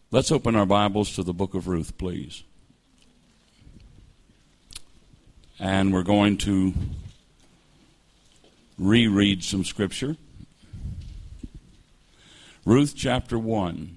Let's open our Bibles to the book of Ruth, please. And we're going to reread some scripture. Ruth chapter 1,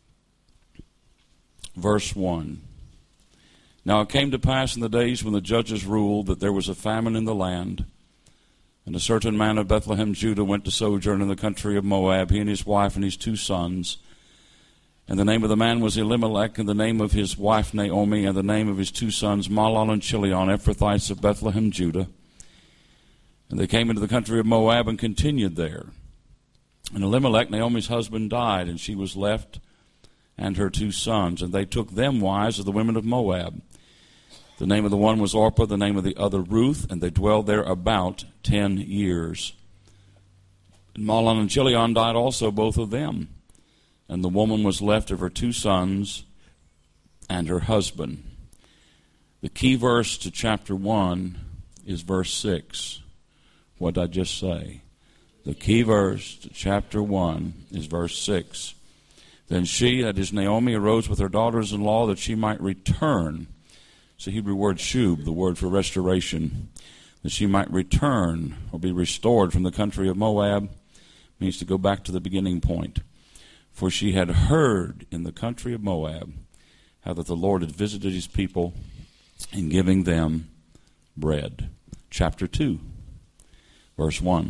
verse 1. Now it came to pass in the days when the judges ruled that there was a famine in the land, and a certain man of Bethlehem, Judah, went to sojourn in the country of Moab, he and his wife and his 2 sons. And the name of the man was Elimelech, and the name of his wife Naomi, and the name of his 2 sons Mahlon and Chilion, Ephrathites of Bethlehem, Judah. And they came into the country of Moab and continued there. And Elimelech, Naomi's husband, died, and she was left and her 2 sons. And they took them wives of the women of Moab. The name of the one was Orpah, the name of the other Ruth, and they dwelled there about 10 years. And Mahlon and Chilion died also, both of them. And the woman was left of her 2 sons and her husband. The key verse to chapter 1 is verse 6. What did I just say? The key verse to chapter 1 is verse 6. Then she, that is Naomi, arose with her daughters-in-law that she might return. It's the Hebrew word shub, the word for restoration. That she might return or be restored from the country of Moab. Means to go back to the beginning point. For she had heard in the country of Moab how that the Lord had visited his people in giving them bread. Chapter 2, verse 1.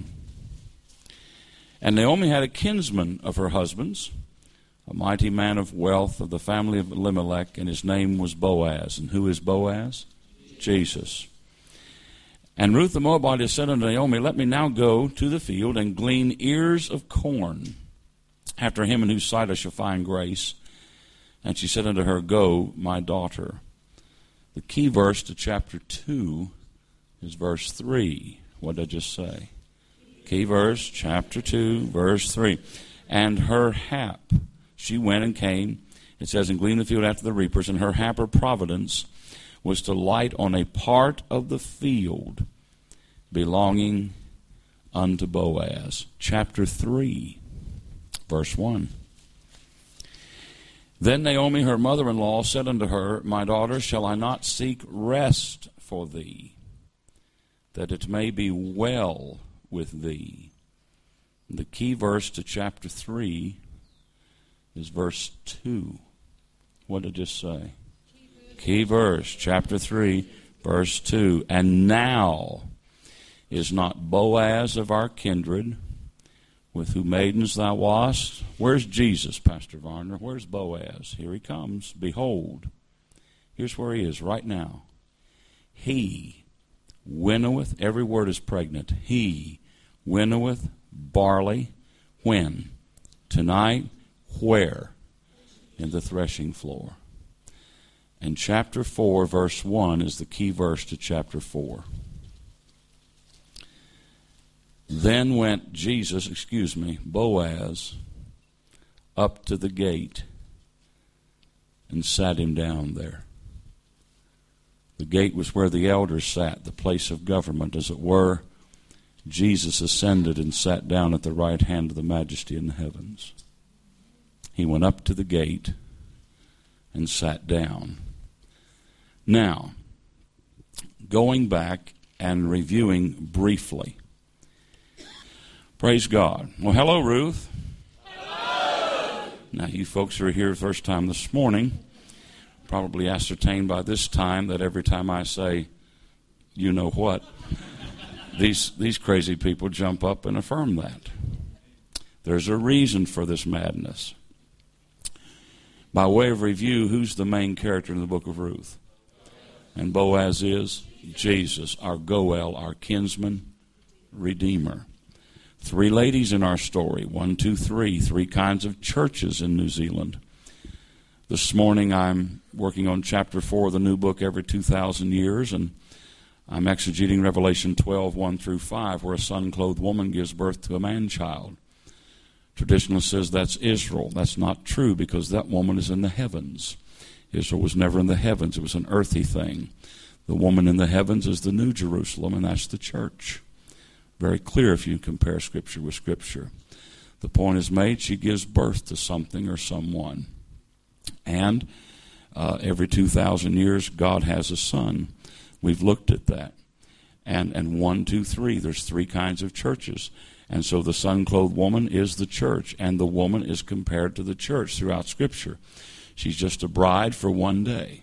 And Naomi had a kinsman of her husband's, a mighty man of wealth of the family of Elimelech, and his name was Boaz. And who is Boaz? Jesus. And Ruth the Moabitess said unto Naomi, Let me now go to the field and glean ears of corn after him in whose sight I shall find grace. And she said unto her, Go, my daughter. The key verse to chapter 2 is verse 3. What did I just say? Key verse, chapter 2, verse 3. And her hap, she went and came, it says, and gleaned the field after the reapers, and her hap or providence was to light on a part of the field belonging unto Boaz. Chapter 3, verse 1. Then Naomi, her mother-in-law, said unto her, My daughter, shall I not seek rest for thee, that it may be well with thee? The key verse to chapter 3 is verse 2. What did I just say? Key verse, chapter 3, verse 2. And now is not Boaz of our kindred, with whom maidens thou wast? Where's Jesus, Pastor Varner? Where's Boaz? Here he comes. Behold. Here's where he is right now. He winnoweth, every word is pregnant. He winnoweth barley. When? Tonight. Where? In the threshing floor. And chapter 4, verse 1 is the key verse to chapter 4. Then went Boaz, up to the gate and sat him down there. The gate was where the elders sat, the place of government, as it were. Jesus ascended and sat down at the right hand of the Majesty in the heavens. He went up to the gate and sat down. Now, going back and reviewing briefly. Praise God. Well, hello, Ruth. Hello. Now, you folks who are here the first time this morning probably ascertained by this time that every time I say, you know what, these crazy people jump up and affirm that. There's a reason for this madness. By way of review, who's the main character in the book of Ruth? And Boaz is Jesus, our Goel, our kinsman, redeemer. 3 ladies in our story, 1, 2, 3, 3 kinds of churches in New Zealand. This morning I'm working on chapter 4 of the new book, Every 2,000 Years, and I'm exegeting Revelation 12, 1 through 5, where a sun-clothed woman gives birth to a man-child. Traditionalist says that's Israel. That's not true because that woman is in the heavens. Israel was never in the heavens. It was an earthy thing. The woman in the heavens is the New Jerusalem, and that's the church. Very clear if you compare Scripture with Scripture. The point is made, she gives birth to something or someone. And every 2,000 years, God has a son. We've looked at that. And 1, 2, 3, there's 3 kinds of churches. And so the sun-clothed woman is the church, and the woman is compared to the church throughout Scripture. She's just a bride for one day.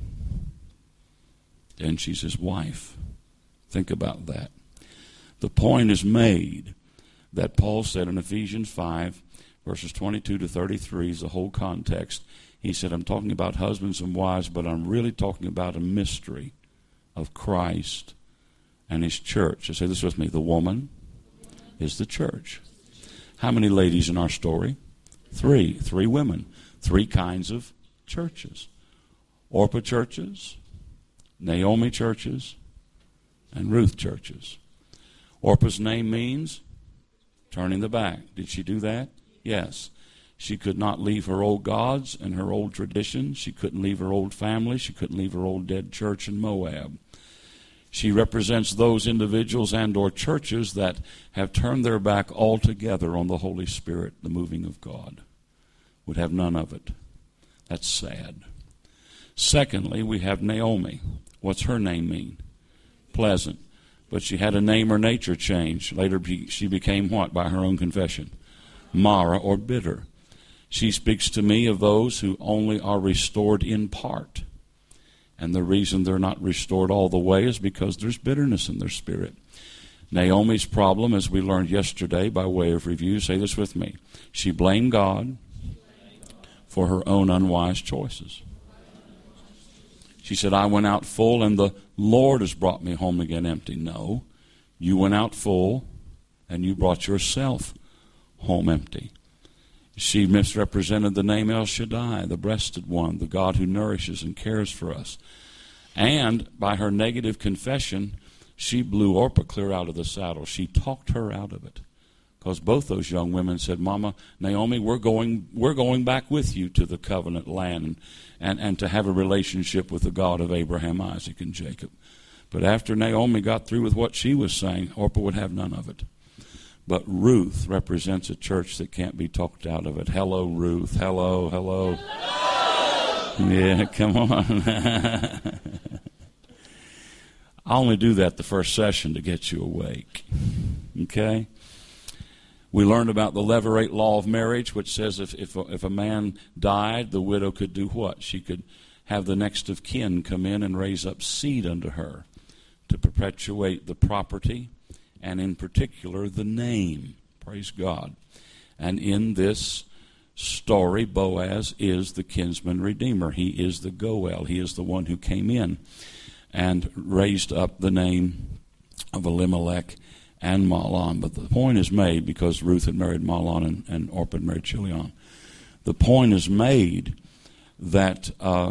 Then she's his wife. Think about that. The point is made that Paul said in Ephesians 5, verses 22 to 33 is the whole context. He said, I'm talking about husbands and wives, but I'm really talking about a mystery of Christ and his church. Say this with me. The woman is the church. How many ladies in our story? 3. 3 women. 3 kinds of churches. Orpah churches, Naomi churches, and Ruth churches. Orpah's name means turning the back. Did she do that? Yes. She could not leave her old gods and her old traditions. She couldn't leave her old family. She couldn't leave her old dead church in Moab. She represents those individuals and or churches that have turned their back altogether on the Holy Spirit, the moving of God. Would have none of it. That's sad. Secondly, we have Naomi. What's her name mean? Pleasant. But she had a name or nature change. Later she became what by her own confession? Mara, or bitter. She speaks to me of those who only are restored in part. And the reason they're not restored all the way is because there's bitterness in their spirit. Naomi's problem, as we learned yesterday by way of review, say this with me. She blamed God for her own unwise choices. She said, I went out full and the Lord has brought me home again empty. No, you went out full and you brought yourself home empty. She misrepresented the name El Shaddai, the breasted one, the God who nourishes and cares for us. And by her negative confession, she blew Orpah clear out of the saddle. She talked her out of it. Because both those young women said, Mama, Naomi, we're going back with you to the covenant land and to have a relationship with the God of Abraham, Isaac, and Jacob. But after Naomi got through with what she was saying, Orpah would have none of it. But Ruth represents a church that can't be talked out of it. Hello, Ruth. Hello, hello. Hello. Yeah, come on. I only do that the first session to get you awake. Okay? We learned about the levirate law of marriage, which says if a man died, the widow could do what? She could have the next of kin come in and raise up seed unto her to perpetuate the property, and in particular the name. Praise God. And in this story, Boaz is the kinsman redeemer. He is the Goel. He is the one who came in and raised up the name of Elimelech and Mahlon. But the point is made, because Ruth had married Mahlon and Orpah had married Chilion. The point is made that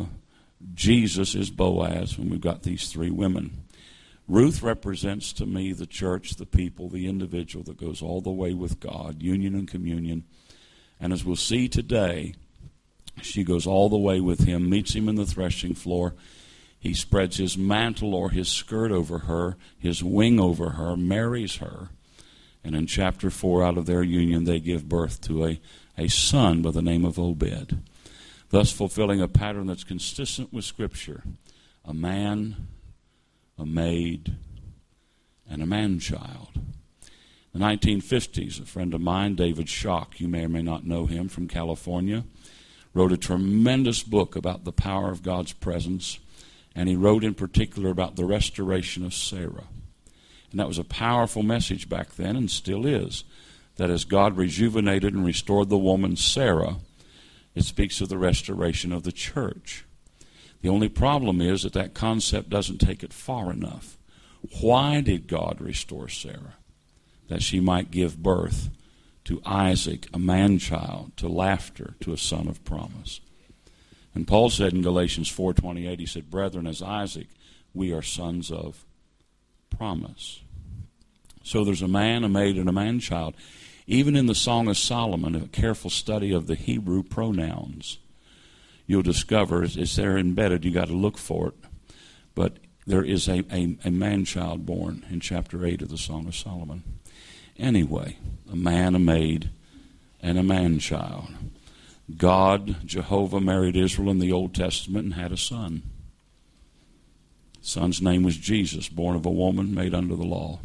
Jesus is Boaz, and we've got these 3 women. Ruth represents to me the church, the people, the individual that goes all the way with God, union and communion. And as we'll see today, she goes all the way with him, meets him in the threshing floor. He spreads his mantle or his skirt over her, his wing over her, marries her. And in chapter 4, out of their union, they give birth to a son by the name of Obed, thus fulfilling a pattern that's consistent with Scripture. A man, a maid, and a man-child. In the 1950s, a friend of mine, David Schock, you may or may not know him, from California, wrote a tremendous book about the power of God's presence, and he wrote in particular about the restoration of Sarah. And that was a powerful message back then, and still is, that as God rejuvenated and restored the woman Sarah, it speaks of the restoration of the church. The only problem is that concept doesn't take it far enough. Why did God restore Sarah? That she might give birth to Isaac, a man-child, to laughter, to a son of promise. And Paul said in Galatians 4:28, he said, Brethren, as Isaac, we are sons of promise. So there's a man, a maid, and a man-child. Even in the Song of Solomon, a careful study of the Hebrew pronouns, you'll discover it's there embedded. You got to look for it. But there is a man-child born in chapter 8 of the Song of Solomon. Anyway, a man, a maid, and a man-child. God, Jehovah, married Israel in the Old Testament and had a son. The son's name was Jesus, born of a woman made under the law.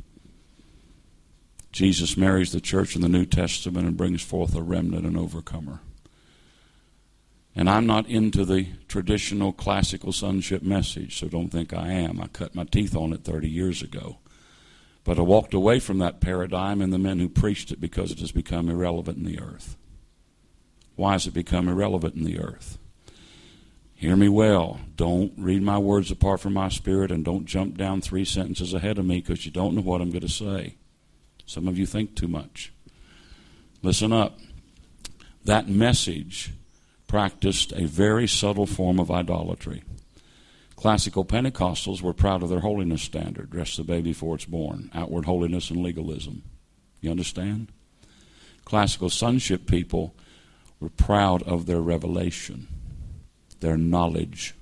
Jesus marries the church in the New Testament and brings forth a remnant, an overcomer. And I'm not into the traditional classical sonship message, so don't think I am. I cut my teeth on it 30 years ago. But I walked away from that paradigm and the men who preached it because it has become irrelevant in the earth. Why has it become irrelevant in the earth? Hear me well. Don't read my words apart from my spirit, and don't jump down 3 sentences ahead of me because you don't know what I'm going to say. Some of you think too much. Listen up. That message practiced a very subtle form of idolatry. Classical Pentecostals were proud of their holiness standard, dress the baby before it's born, outward holiness and legalism. You understand? Classical sonship people were proud of their revelation, their knowledge.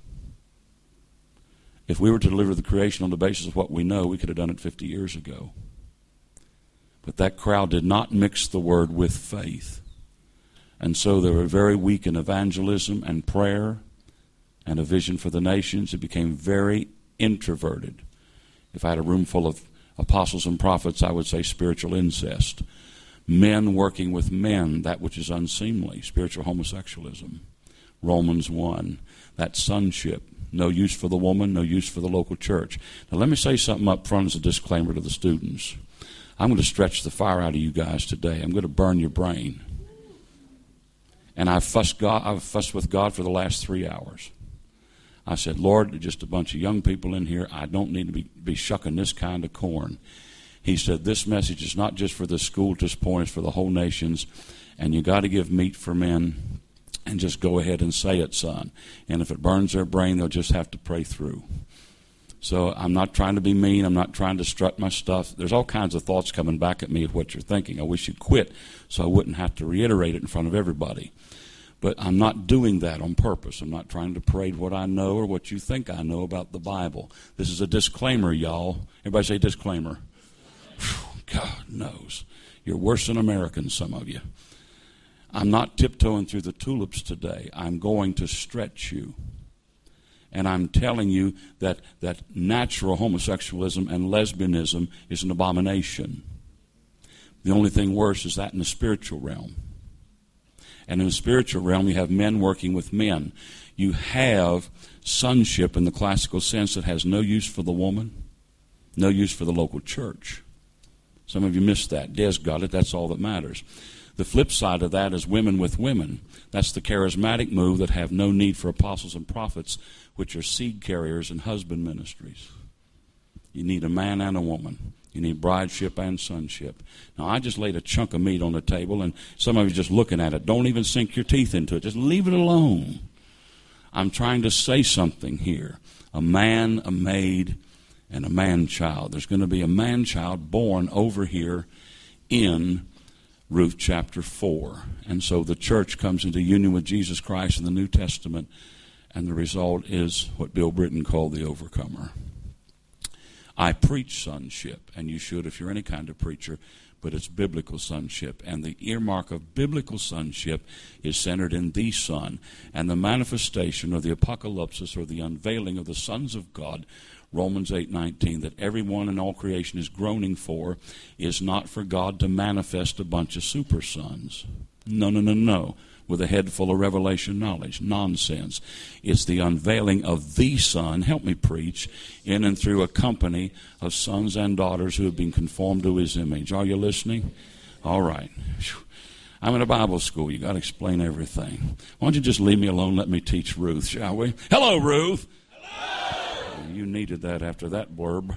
If we were to deliver the creation on the basis of what we know, we could have done it 50 years ago. But that crowd did not mix the word with faith. And so they were very weak in evangelism and prayer and a vision for the nations. It became very introverted. If I had a room full of apostles and prophets, I would say spiritual incest. Men working with men, that which is unseemly, spiritual homosexualism. Romans 1, that sonship, no use for the woman, no use for the local church. Now let me say something up front as a disclaimer to the students. I'm going to stretch the fire out of you guys today. I'm going to burn your brain. And I've fussed with God for the last 3 hours. I said, Lord, there's just a bunch of young people in here. I don't need to be shucking this kind of corn. He said, this message is not just for the school at this point, it's for the whole nations. And you got to give meat for men and just go ahead and say it, son. And if it burns their brain, they'll just have to pray through. So I'm not trying to be mean. I'm not trying to strut my stuff. There's all kinds of thoughts coming back at me of what you're thinking. I wish you'd quit so I wouldn't have to reiterate it in front of everybody. But I'm not doing that on purpose. I'm not trying to parade what I know or what you think I know about the Bible. This is a disclaimer, y'all. Everybody say disclaimer. Whew, God knows. You're worse than Americans, some of you. I'm not tiptoeing through the tulips today. I'm going to stretch you. And I'm telling you that natural homosexualism and lesbianism is an abomination. The only thing worse is that in the spiritual realm. And in the spiritual realm, you have men working with men. You have sonship in the classical sense that has no use for the woman, no use for the local church. Some of you missed that. Des got it. That's all that matters. The flip side of that is women with women. That's the charismatic move that have no need for apostles and prophets, which are seed carriers and husband ministries. You need a man and a woman. You need brideship and sonship. Now, I just laid a chunk of meat on the table, and some of you just looking at it. Don't even sink your teeth into it. Just leave it alone. I'm trying to say something here. A man, a maid, and a man-child. There's going to be a man-child born over here in Ruth chapter 4. And so the church comes into union with Jesus Christ in the New Testament, and the result is what Bill Britton called the overcomer. I preach sonship, and you should if you're any kind of preacher, but it's biblical sonship. And the earmark of biblical sonship is centered in the Son. And the manifestation or the apocalypsis or the unveiling of the sons of God, Romans 8:19, that everyone in all creation is groaning for, is not for God to manifest a bunch of super sons. No. With a head full of revelation knowledge. Nonsense. It's the unveiling of the Son, help me preach, in and through a company of sons and daughters who have been conformed to His image. Are you listening? All right. I'm in a Bible school. You got to explain everything. Why don't you just leave me alone? Let me teach Ruth, shall we? Hello, Ruth. Hello. You needed that after that blurb.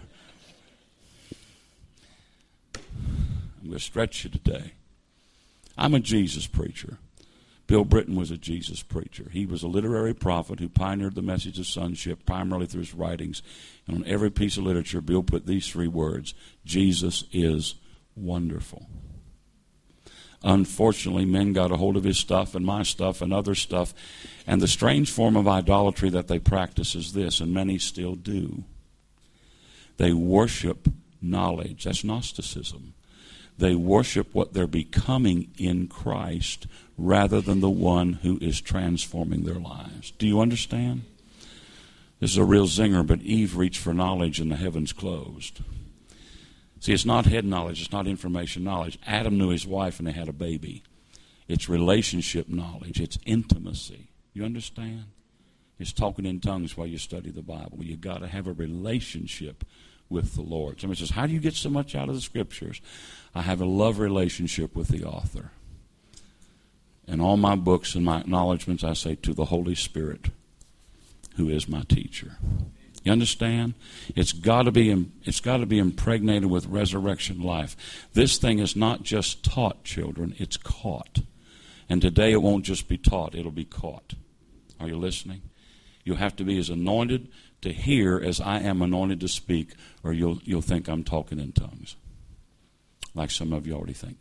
I'm going to stretch you today. I'm a Jesus preacher. Bill Britton was a Jesus preacher. He was a literary prophet who pioneered the message of sonship primarily through his writings. And on every piece of literature, Bill put these 3 words: Jesus is wonderful. Unfortunately, men got a hold of his stuff and my stuff and other stuff. And the strange form of idolatry that they practice is this, and many still do. They worship knowledge. That's Gnosticism. They worship what they're becoming in Christ rather than the one who is transforming their lives. Do you understand? This is a real zinger, but Eve reached for knowledge and the heavens closed. See, it's not head knowledge, it's not information knowledge. Adam knew his wife and they had a baby. It's relationship knowledge, it's intimacy. You understand? It's talking in tongues while you study the Bible. You've got to have a relationship with the Lord. Somebody says, how do you get so much out of the Scriptures? I have a love relationship with the author. In all my books and my acknowledgments, I say, to the Holy Spirit, who is my teacher. You understand? It's got to be impregnated with resurrection life. This thing is not just taught, children. It's caught. And today it won't just be taught. It'll be caught. Are you listening? You'll have to be as anointed to hear as I am anointed to speak, or you'll think I'm talking in tongues, like some of you already think.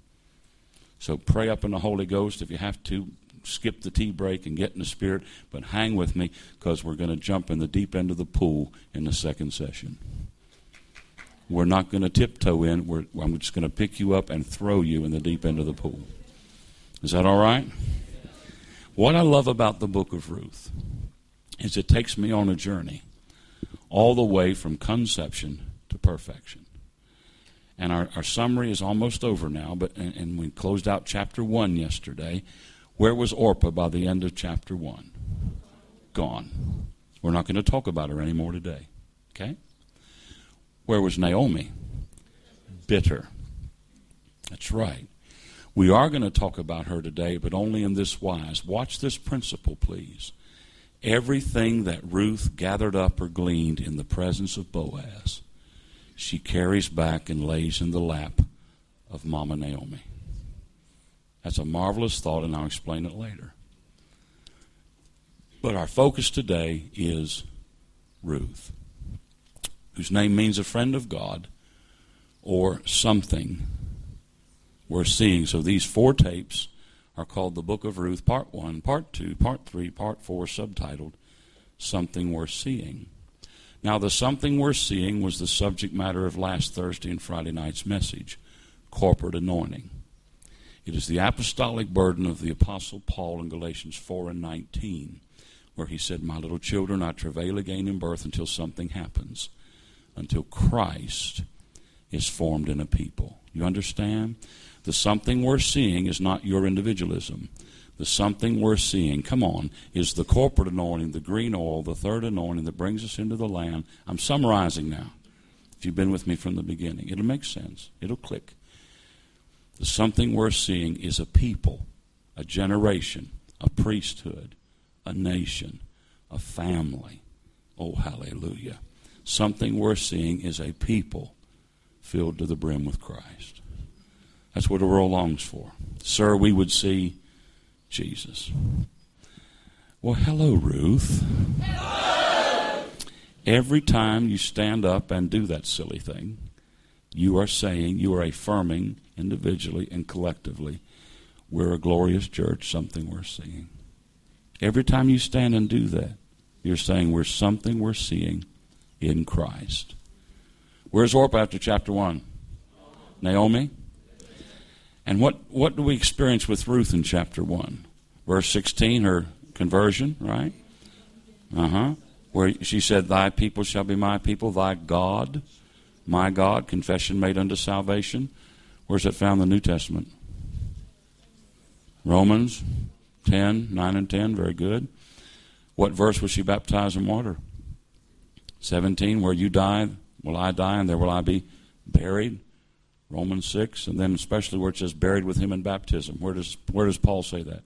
So pray up in the Holy Ghost. If you have to, skip the tea break and get in the Spirit, but hang with me because we're going to jump in the deep end of the pool in the second session. We're not going to tiptoe in. I'm just going to pick you up and throw you in the deep end of the pool. Is that all right? What I love about the book of Ruth is it takes me on a journey all the way from conception to perfection. And our summary is almost over now, and we closed out chapter 1 yesterday. Where was Orpah by the end of chapter 1? Gone. We're not going to talk about her anymore today. Okay? Where was Naomi? Bitter. That's right. We are going to talk about her today, but only in this wise. Watch this principle, please. Everything that Ruth gathered up or gleaned in the presence of Boaz, she carries back and lays in the lap of Mama Naomi. That's a marvelous thought, and I'll explain it later. But our focus today is Ruth, whose name means a friend of God or something we're seeing. So these 4 tapes are called the Book of Ruth, Part 1, Part 2, Part 3, Part 4, subtitled Something We're Seeing. Now, the something we're seeing was the subject matter of last Thursday and Friday night's message, corporate anointing. It is the apostolic burden of the Apostle Paul in Galatians 4 and 19, where he said, my little children, I travail again in birth until something happens, until Christ is formed in a people. You understand? The something we're seeing is not your individualism. The something we're seeing, come on, is the corporate anointing, the green oil, the third anointing that brings us into the land. I'm summarizing now. If you've been with me from the beginning, it'll make sense. It'll click. The something we're seeing is a people, a generation, a priesthood, a nation, a family. Oh, hallelujah. Something we're seeing is a people filled to the brim with Christ. That's what the world longs for. Sir, we would see Jesus. Well, hello, Ruth. Hello. Every time you stand up and do that silly thing, you are saying, you are affirming individually and collectively, we're a glorious church, something we're seeing. Every time you stand and do that, you're saying we're something we're seeing in Christ. Where's Orpah after chapter 1? Naomi? And what do we experience with Ruth in chapter 1? Verse 16, her conversion, right? Where she said, thy people shall be my people, thy God, my God, confession made unto salvation. Where's that found in the New Testament? Romans 10, 9 and 10, very good. What verse was she baptized in water? 17, where you die, will I die, and there will I be buried. Romans 6, and then especially where it says buried with him in baptism. Where does Paul say that?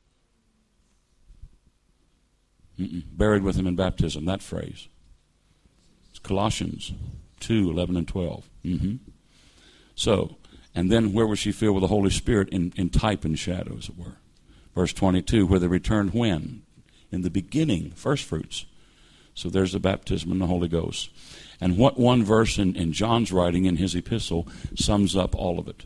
Buried with him in baptism, that phrase. It's Colossians 2, 11 and 12. So, and then where was she filled with the Holy Spirit? In type and shadow, as it were. Verse 22, where they returned when? In the beginning, first fruits. So there's the baptism in the Holy Ghost. And what one verse in John's writing in his epistle sums up all of it?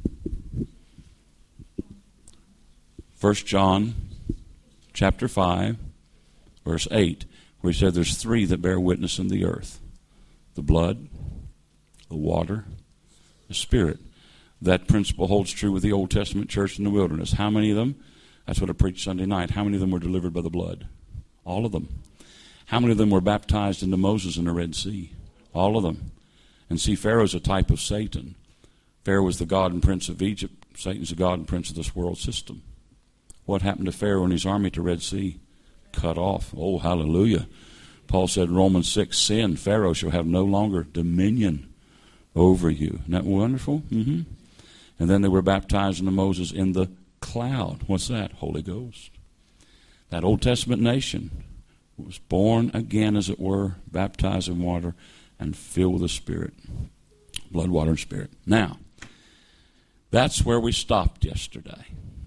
1 John chapter 5, verse 8, where he said there's 3 that bear witness in the earth. The blood, the water, the Spirit. That principle holds true with the Old Testament church in the wilderness. How many of them? That's what I preached Sunday night. How many of them were delivered by the blood? All of them. How many of them were baptized into Moses in the Red Sea? All of them. And see, Pharaoh's a type of Satan. Pharaoh was the god and prince of Egypt. Satan's the god and prince of this world system. What happened to Pharaoh and his army at the Red Sea? Cut off. Oh, hallelujah. Paul said in Romans 6, sin, Pharaoh shall have no longer dominion over you. Isn't that wonderful? Mm-hmm. And then they were baptized into Moses in the cloud. What's that? Holy Ghost. That Old Testament nation was born again, as it were, baptized in water and filled with the Spirit. Blood, water, and Spirit. Now, that's where we stopped yesterday.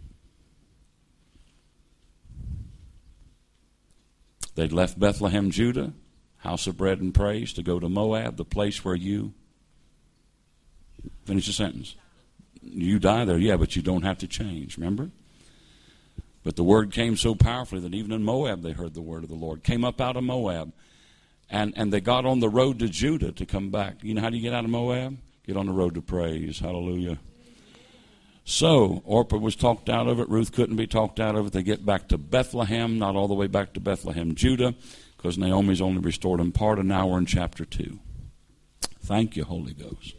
They'd left Bethlehem, Judah, house of bread and praise, to go to Moab, the place where you... Finish the sentence. You die there, yeah, but you don't have to change, remember? But the word came so powerfully that even in Moab they heard the word of the Lord. Came up out of Moab, and they got on the road to Judah to come back. You know how do you get out of Moab? Get on the road to praise. Hallelujah. So, Orpah was talked out of it. Ruth couldn't be talked out of it. They get back to Bethlehem, not all the way back to Bethlehem, Judah, because Naomi's only restored in part, and now we're in chapter 2. Thank you, Holy Ghost.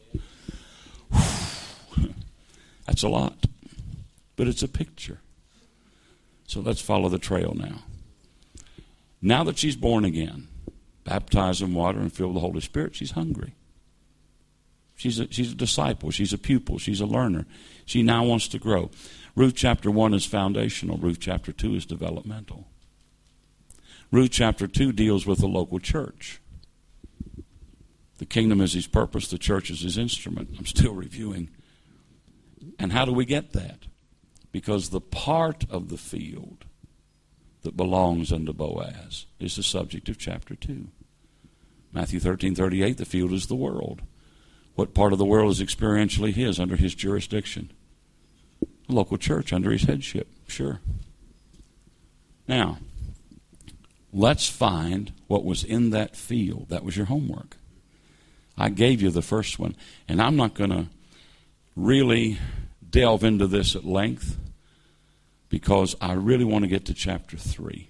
That's a lot, but it's a picture. So let's follow the trail now. Now that she's born again, baptized in water and filled with the Holy Spirit, she's hungry. She's a disciple. She's a pupil. She's a learner. She now wants to grow. Ruth chapter 1 is foundational. Ruth chapter 2 is developmental. Ruth chapter 2 deals with the local church. The kingdom is his purpose. The church is his instrument. I'm still reviewing. And how do we get that? Because the part of the field that belongs unto Boaz is the subject of chapter 2. Matthew 13:38, the field is the world. What part of the world is experientially his, under his jurisdiction? The local church, under his headship, sure. Now, let's find what was in that field. That was your homework. I gave you the first one, and I'm not going to really delve into this at length because I really want to get to chapter 3.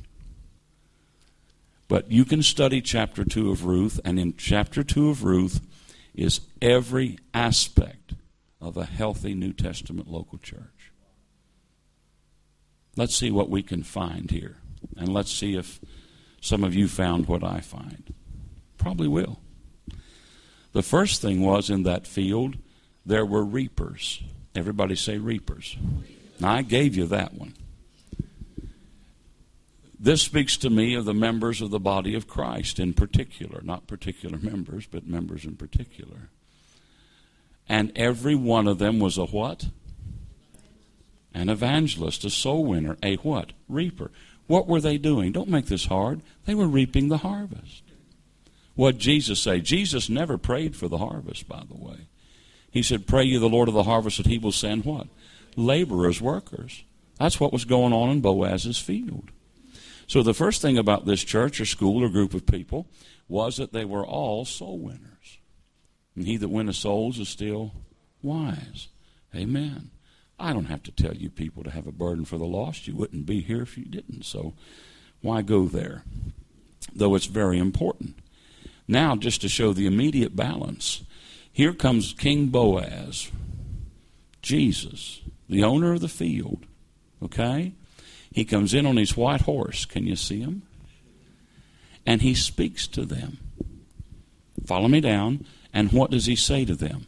But you can study chapter 2 of Ruth, and in chapter 2 of Ruth is every aspect of a healthy New Testament local church. Let's see what we can find here. And let's see if some of you found what I find. Probably will. The first thing was, in that field, there were reapers. Everybody say reapers. Now, I gave you that one. This speaks to me of the members of the body of Christ in particular. Not particular members, but members in particular. And every one of them was a what? An evangelist, a soul winner, a what? Reaper. What were they doing? Don't make this hard. They were reaping the harvest. What did Jesus say? Jesus never prayed for the harvest, by the way. He said, pray ye the Lord of the harvest that he will send what? Laborers, workers. That's what was going on in Boaz's field. So the first thing about this church or school or group of people was that they were all soul winners. And he that winneth souls is still wise. Amen. I don't have to tell you people to have a burden for the lost. You wouldn't be here if you didn't. So why go there? Though it's very important. Now, just to show the immediate balance, here comes King Boaz, Jesus, the owner of the field. Okay? He comes in on his white horse. Can you see him? And he speaks to them. Follow me down. And what does he say to them?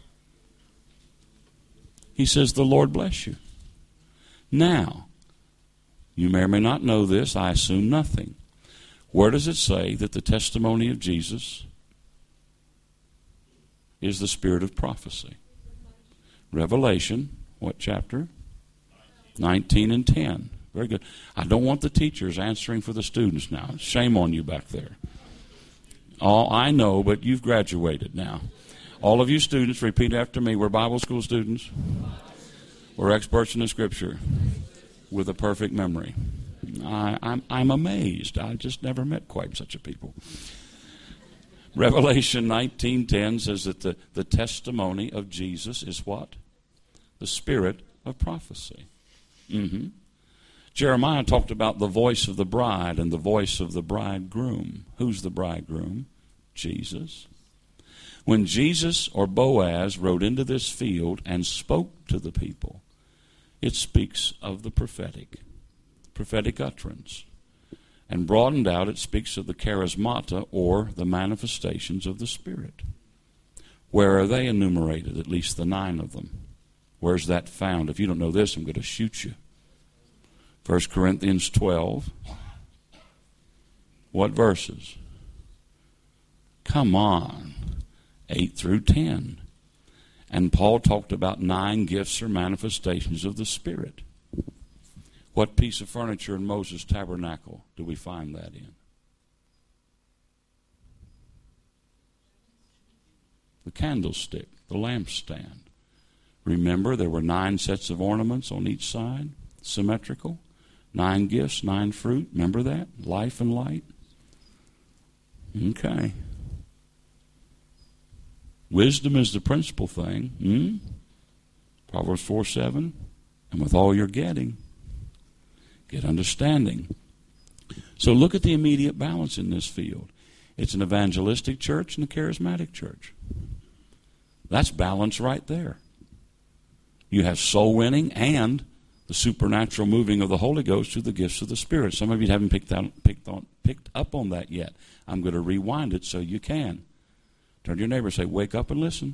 He says, the Lord bless you. Now, you may or may not know this. I assume nothing. Where does it say that the testimony of Jesus is the spirit of prophecy? Revelation, what chapter? 19 and 10. Very good. I don't want the teachers answering for the students now. Shame on you back there. Oh, I know, but you've graduated now. All of you students, repeat after me. We're Bible school students. We're experts in the Scripture with a perfect memory. I'm amazed. I just never met quite such a people. Revelation 19:10 says that the testimony of Jesus is what? The spirit of prophecy. Jeremiah talked about the voice of the bride and the voice of the bridegroom. Who's the bridegroom? Jesus. When Jesus or Boaz rode into this field and spoke to the people, it speaks of the prophetic utterance. And broadened out, it speaks of the charismata, or the manifestations of the Spirit. Where are they enumerated? At least the 9 of them. Where's that found? If you don't know this, I'm going to shoot you. 1 Corinthians 12. What verses? Come on. 8 through 10. And Paul talked about 9 gifts or manifestations of the Spirit. What piece of furniture in Moses' tabernacle do we find that in? The candlestick, the lampstand. Remember, there were 9 sets of ornaments on each side, symmetrical. 9 gifts, 9 fruit. Remember that? Life and light. Okay. Wisdom is the principal thing. Proverbs 4:7. And with all you're getting, get understanding. So look at the immediate balance in this field. It's an evangelistic church and a charismatic church. That's balance right there. You have soul winning and the supernatural moving of the Holy Ghost through the gifts of the Spirit. Some of you haven't picked up on that yet. I'm going to rewind it so you can. Turn to your neighbor and say, wake up and listen.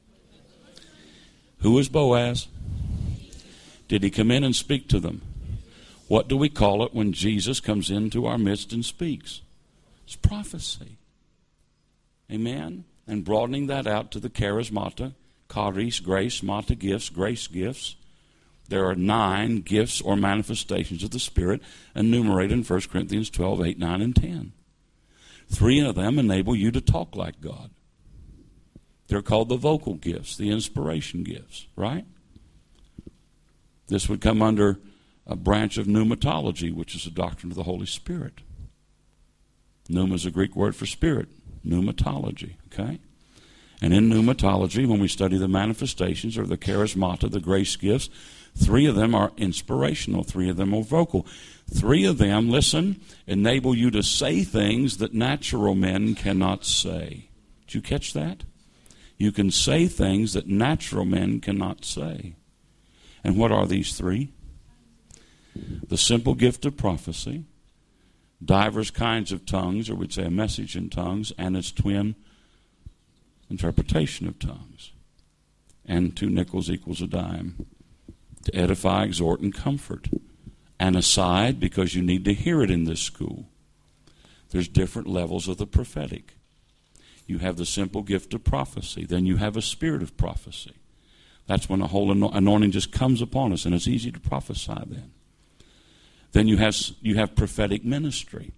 Who is Boaz? Did he come in and speak to them? What do we call it when Jesus comes into our midst and speaks? It's prophecy. Amen? And broadening that out to the charismata, charis, grace, mata, gifts, grace gifts. There are 9 gifts or manifestations of the Spirit enumerated in 1 Corinthians 12, 8, 9, and 10. 3 of them enable you to talk like God. They're called the vocal gifts, the inspiration gifts, right? This would come under a branch of pneumatology, which is a doctrine of the Holy Spirit. Pneuma is a Greek word for spirit. Pneumatology, okay? And in pneumatology, when we study the manifestations or the charismata, the grace gifts, 3 of them are inspirational. 3 of them are vocal. 3 of them, listen, enable you to say things that natural men cannot say. Did you catch that? You can say things that natural men cannot say. And what are these 3? The simple gift of prophecy, divers kinds of tongues, or we'd say a message in tongues, and its twin, interpretation of tongues. And 2 nickels equals a dime. To edify, exhort, and comfort. And aside, because you need to hear it in this school, there's different levels of the prophetic. You have the simple gift of prophecy. Then you have a spirit of prophecy. That's when a whole anointing just comes upon us, and it's easy to prophesy then. Then you have prophetic ministry.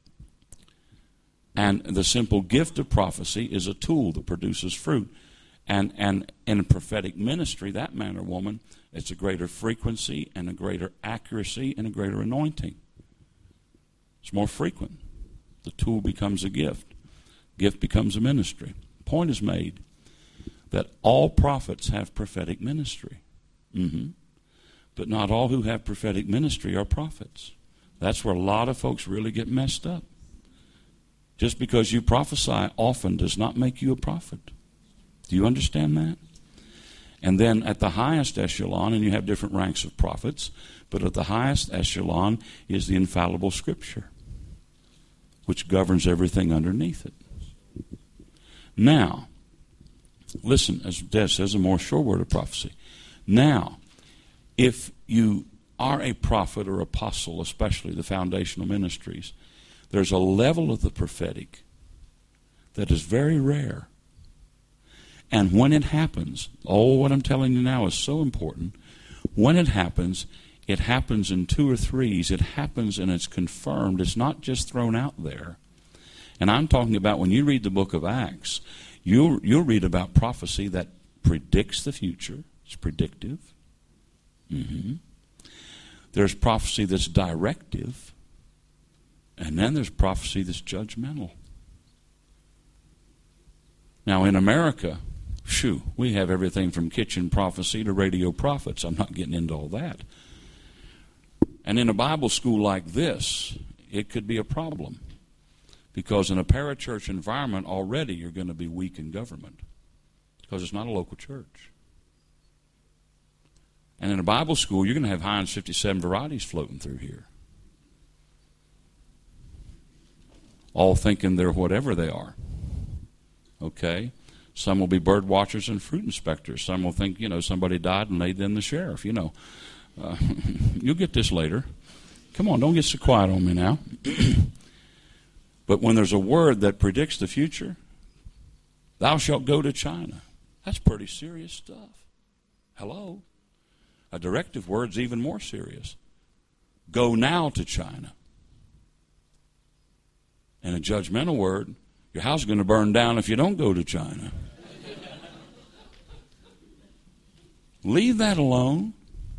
And the simple gift of prophecy is a tool that produces fruit. And in a prophetic ministry, that man or woman, it's a greater frequency and a greater accuracy and a greater anointing. It's more frequent. The tool becomes a gift. Gift becomes a ministry. Point is made that all prophets have prophetic ministry. But not all who have prophetic ministry are prophets. That's where a lot of folks really get messed up. Just because you prophesy often does not make you a prophet. Do you understand that? And then at the highest echelon, and you have different ranks of prophets, but at the highest echelon is the infallible Scripture, which governs everything underneath it. Now, listen, as Des says, a more sure word of prophecy. Now, if you are a prophet or apostle, especially the foundational ministries, there's a level of the prophetic that is very rare. And when it happens, what I'm telling you now is so important. When it happens in 2 or 3s. It happens and it's confirmed. It's not just thrown out there. And I'm talking about when you read the book of Acts, you'll read about prophecy that predicts the future. It's predictive. There's prophecy that's directive. And then there's prophecy that's judgmental. Now in America, Shoo, we have everything from kitchen prophecy to radio prophets. I'm not getting into all that. And in a Bible school like this, it could be a problem. Because in a parachurch environment, already you're going to be weak in government. Because it's not a local church. And in a Bible school, you're going to have Heinz 57 varieties floating through here. All thinking they're whatever they are. Okay? Some will be bird watchers and fruit inspectors. Some will think, somebody died and made them the sheriff, You'll get this later. Come on, don't get so quiet on me now. But when there's a word that predicts the future, thou shalt go to China. That's pretty serious stuff. Hello? A directive word's even more serious. Go now to China. And a judgmental word, your house is going to burn down if you don't go to China. Leave that alone.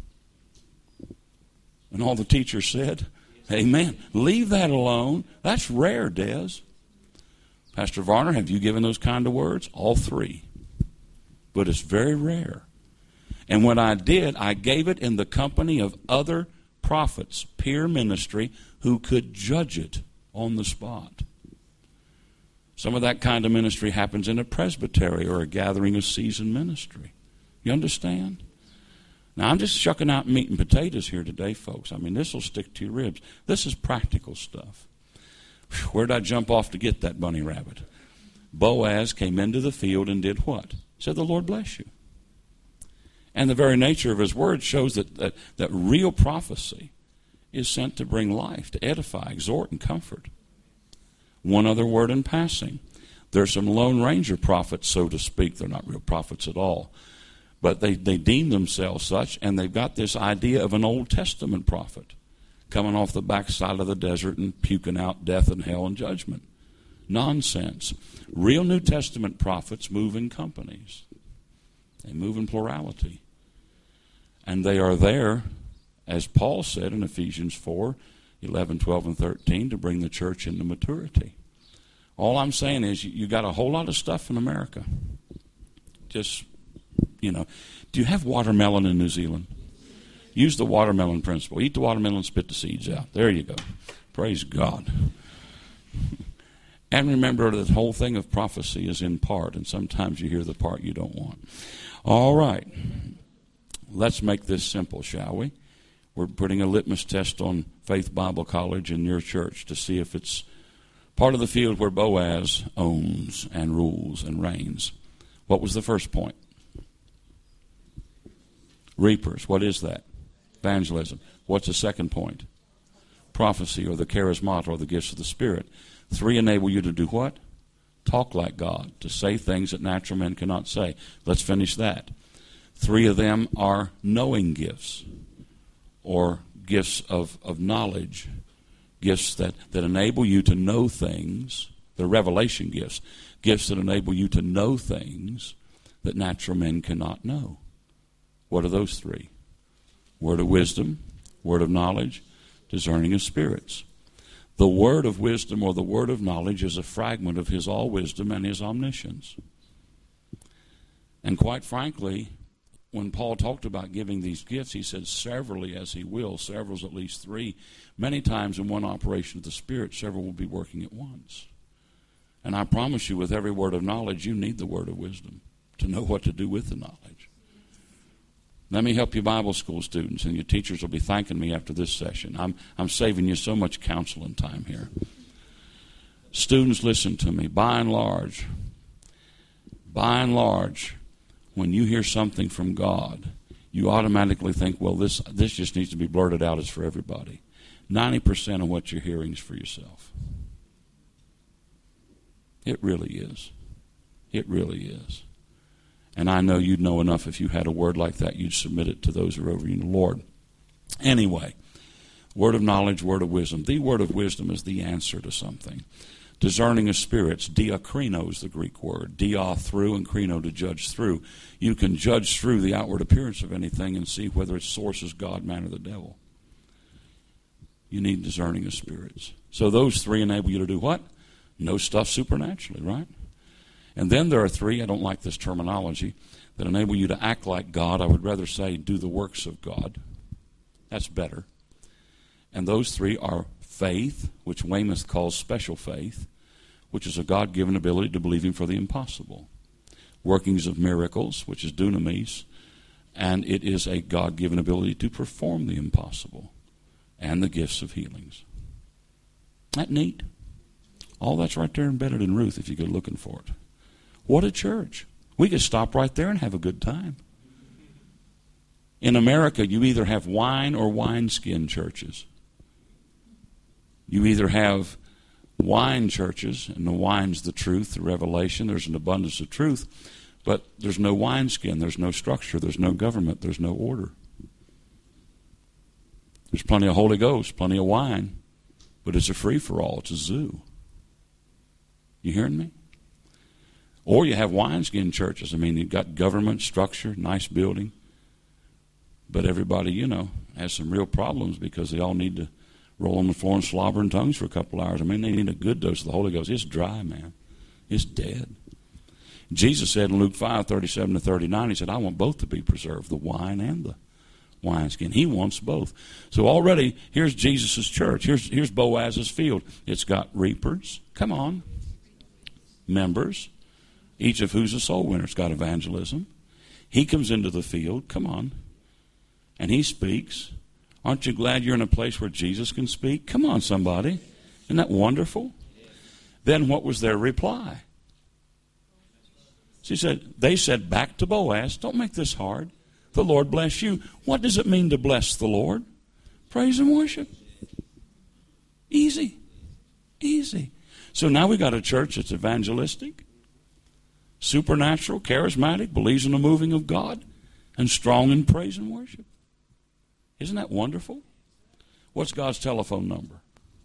And all the teachers said, amen. Leave that alone. That's rare, Des. Pastor Varner, have you given those kind of words? All three. But it's very rare. And when I did, I gave it in the company of other prophets, peer ministry, who could judge it on the spot. Some of that kind of ministry happens in a presbytery or a gathering of seasoned ministry. You understand? Now, I'm just shucking out meat and potatoes here today, folks. I mean, this will stick to your ribs. This is practical stuff. Where did I jump off to get that bunny rabbit? Boaz came into the field and did what? He said, the Lord bless you. And the very nature of his word shows that real prophecy is sent to bring life, to edify, exhort, and comfort. One other word in passing. There's some Lone Ranger prophets, so to speak. They're not real prophets at all. But they deem themselves such, and they've got this idea of an Old Testament prophet coming off the backside of the desert and puking out death and hell and judgment. Nonsense. Real New Testament prophets move in companies. They move in plurality. And they are there, as Paul said in Ephesians 4, 11, 12, and 13, to bring the church into maturity. All I'm saying is you got a whole lot of stuff in America. Just, do you have watermelon in New Zealand? Use the watermelon principle. Eat the watermelon and spit the seeds out. There you go. Praise God. And remember that the whole thing of prophecy is in part, and sometimes you hear the part you don't want. All right. Let's make this simple, shall we? We're putting a litmus test on Faith Bible College in your church to see if it's part of the field where Boaz owns and rules and reigns. What was the first point? Reapers. What is that? Evangelism. What's the second point? Prophecy, or the charismata, or the gifts of the Spirit. 3 enable you to do what? Talk like God, to say things that natural men cannot say. Let's finish that. 3 of them are knowing gifts, or gifts of knowledge, gifts that enable you to know things. The revelation gifts, gifts that enable you to know things that natural men cannot know. What are those 3? Word of wisdom, word of knowledge, discerning of spirits. The word of wisdom or the word of knowledge is a fragment of his all-wisdom and his omniscience. And quite frankly, when Paul talked about giving these gifts, he said severally as he will. Several's at least 3. Many times in one operation of the Spirit, several will be working at once. And I promise you, with every word of knowledge, you need the word of wisdom to know what to do with the knowledge. Let me help you Bible school students, and your teachers will be thanking me after this session. I'm saving you so much counseling time here. Students, listen to me. By and large, when you hear something from God, you automatically think, well, this just needs to be blurted out. It's for everybody. 90% of what you're hearing is for yourself. It really is. It really is. And I know you'd know enough if you had a word like that, you'd submit it to those who are over you in the Lord. Anyway, word of knowledge, word of wisdom. The word of wisdom is the answer to something. Discerning of spirits, diakrino is the Greek word. Dia, through, and krino, to judge through. You can judge through the outward appearance of anything and see whether its source is God, man, or the devil. You need discerning of spirits. So those 3 enable you to do what? Know stuff supernaturally, right? And then there are three, I don't like this terminology, that enable you to act like God. I would rather say do the works of God. That's better. And those three are faith, which Weymouth calls special faith, which is a God-given ability to believing for the impossible. Workings of miracles, which is dunamis, and it is a God-given ability to perform the impossible, and the gifts of healings. Isn't that neat? All that's right there embedded in Ruth if you go looking for it. What a church. We could stop right there and have a good time. In America, you either have wine or wineskin churches. You either have wine churches, and the wine's the truth, the revelation. There's an abundance of truth, but there's no wineskin, there's no structure, there's no government, there's no order. There's plenty of Holy Ghost, plenty of wine, but it's a free-for-all. It's a zoo. You hearing me? Or you have wineskin churches. I mean, you've got government, structure, nice building, but everybody, has some real problems because they all need to roll on the floor and slobber in tongues for a couple hours. I mean, they need a good dose of the Holy Ghost. It's dry, man. It's dead. Jesus said in Luke 5:37-39, he said, I want both to be preserved, the wine and the wineskin. He wants both. So already, here's Jesus' church. Here's Boaz's field. It's got reapers. Come on. Members, each of who's a soul winner. It's got evangelism. He comes into the field. Come on. And he speaks. Aren't you glad you're in a place where Jesus can speak? Come on, somebody. Isn't that wonderful? Then what was their reply? They said back to Boaz, don't make this hard. The Lord bless you. What does it mean to bless the Lord? Praise and worship. Easy. Easy. So now we got a church that's evangelistic, supernatural, charismatic, believes in the moving of God, and strong in praise and worship. Isn't that wonderful? What's God's telephone number?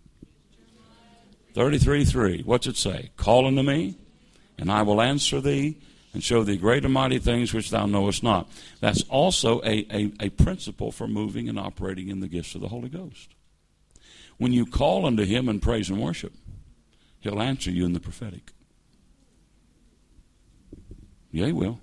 33:3. What's it say? Call unto me, and I will answer thee, and show thee great and mighty things which thou knowest not. That's also a principle for moving and operating in the gifts of the Holy Ghost. When you call unto him in praise and worship, he'll answer you in the prophetic. Yeah, he will.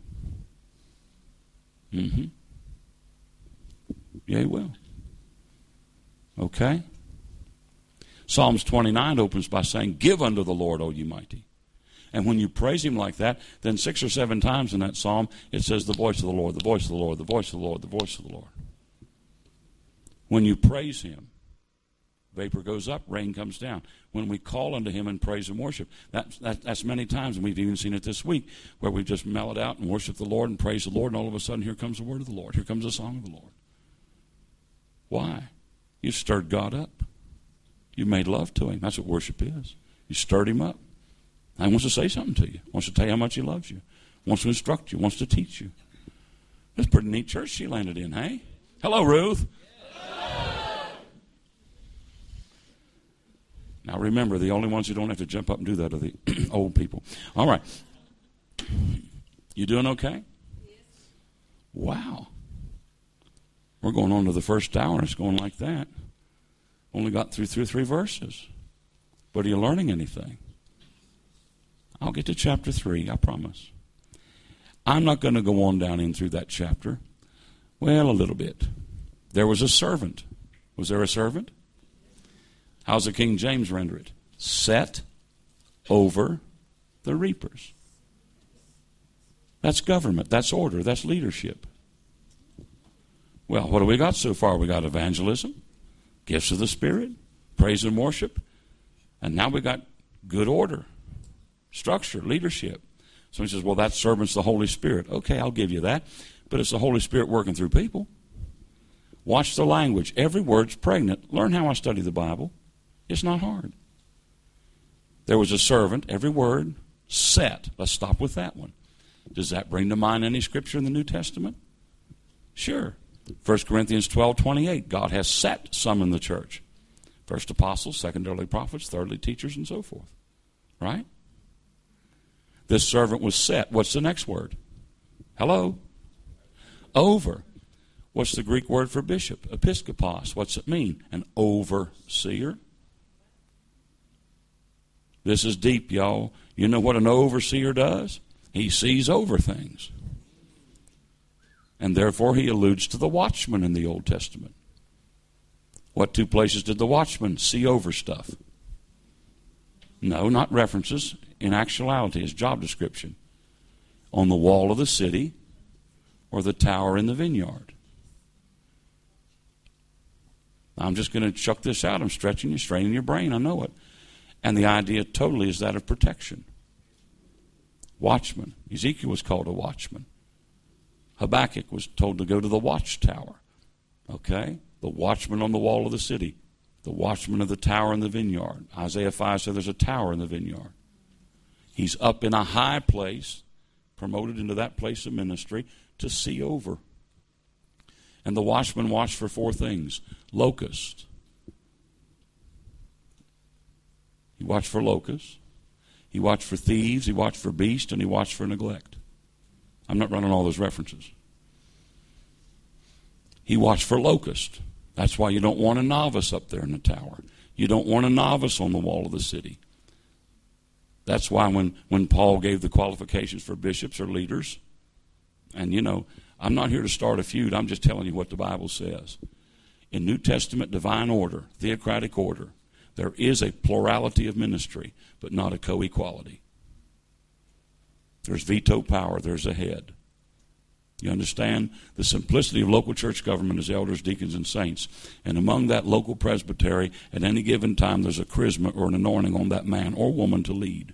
Yeah, he will. Okay? Psalms 29 opens by saying, give unto the Lord, O ye mighty. And when you praise him like that, then 6 or 7 times in that psalm, it says the voice of the Lord, the voice of the Lord, the voice of the Lord, the voice of the Lord. When you praise him, vapor goes up, rain comes down. When we call unto him in praise and worship, that's many times, and we've even seen it this week, where we just mellowed out and worship the Lord and praise the Lord, and all of a sudden here comes the word of the Lord. Here comes the song of the Lord. Why? You stirred God up. You made love to him. That's what worship is. You stirred him up. He wants to say something to you. Wants to tell you how much he loves you. Wants to instruct you. Wants to teach you. That's a pretty neat church she landed in, hey? Hello, Ruth. Now remember, the only ones who don't have to jump up and do that are the old people. All right. You doing okay? Yes. Wow. We're going on to the first hour, and it's going like that. Only got through 2 or 3 verses. But are you learning anything? I'll get to chapter 3, I promise. I'm not going to go on down in through that chapter. Well, a little bit. There was a servant. Was there a servant? How's the King James render it? Set over the reapers. That's government. That's order. That's leadership. Well, what do we got so far? We got evangelism, gifts of the Spirit, praise and worship, and now we got good order, structure, leadership. Somebody says, well, that servant's the Holy Spirit. Okay, I'll give you that, but it's the Holy Spirit working through people. Watch the language. Every word's pregnant. Learn how I study the Bible. It's not hard. There was a servant, every word, set. Let's stop with that one. Does that bring to mind any scripture in the New Testament? Sure. 1 Corinthians 12:28. God has set some in the church. First apostles, secondarily prophets, thirdly teachers, and so forth. Right? This servant was set. What's the next word? Hello? Over. What's the Greek word for bishop? Episkopos. What's it mean? An overseer. This is deep, y'all. You know what an overseer does? He sees over things. And therefore he alludes to the watchman in the Old Testament. What two places did the watchman see over stuff? No, not references. In actuality, his job description. On the wall of the city or the tower in the vineyard. I'm just going to chuck this out. I'm stretching you, straining your brain. I know it. And the idea totally is that of protection. Watchman. Ezekiel was called a watchman. Habakkuk was told to go to the watchtower. Okay? The watchman on the wall of the city. The watchman of the tower in the vineyard. Isaiah 5 said there's a tower in the vineyard. He's up in a high place, promoted into that place of ministry to see over. And the watchman watched for 4 things. Locusts. He watched for locusts. He watched for thieves. He watched for beasts. And he watched for neglect. I'm not running all those references. He watched for locusts. That's why you don't want a novice up there in the tower. You don't want a novice on the wall of the city. That's why when Paul gave the qualifications for bishops or leaders, and you know, I'm not here to start a feud. I'm just telling you what the Bible says. In New Testament divine order, theocratic order, there is a plurality of ministry, but not a co-equality. There's veto power. There's a head. You understand? The simplicity of local church government is elders, deacons, and saints. And among that local presbytery, at any given time, there's a charisma or an anointing on that man or woman to lead.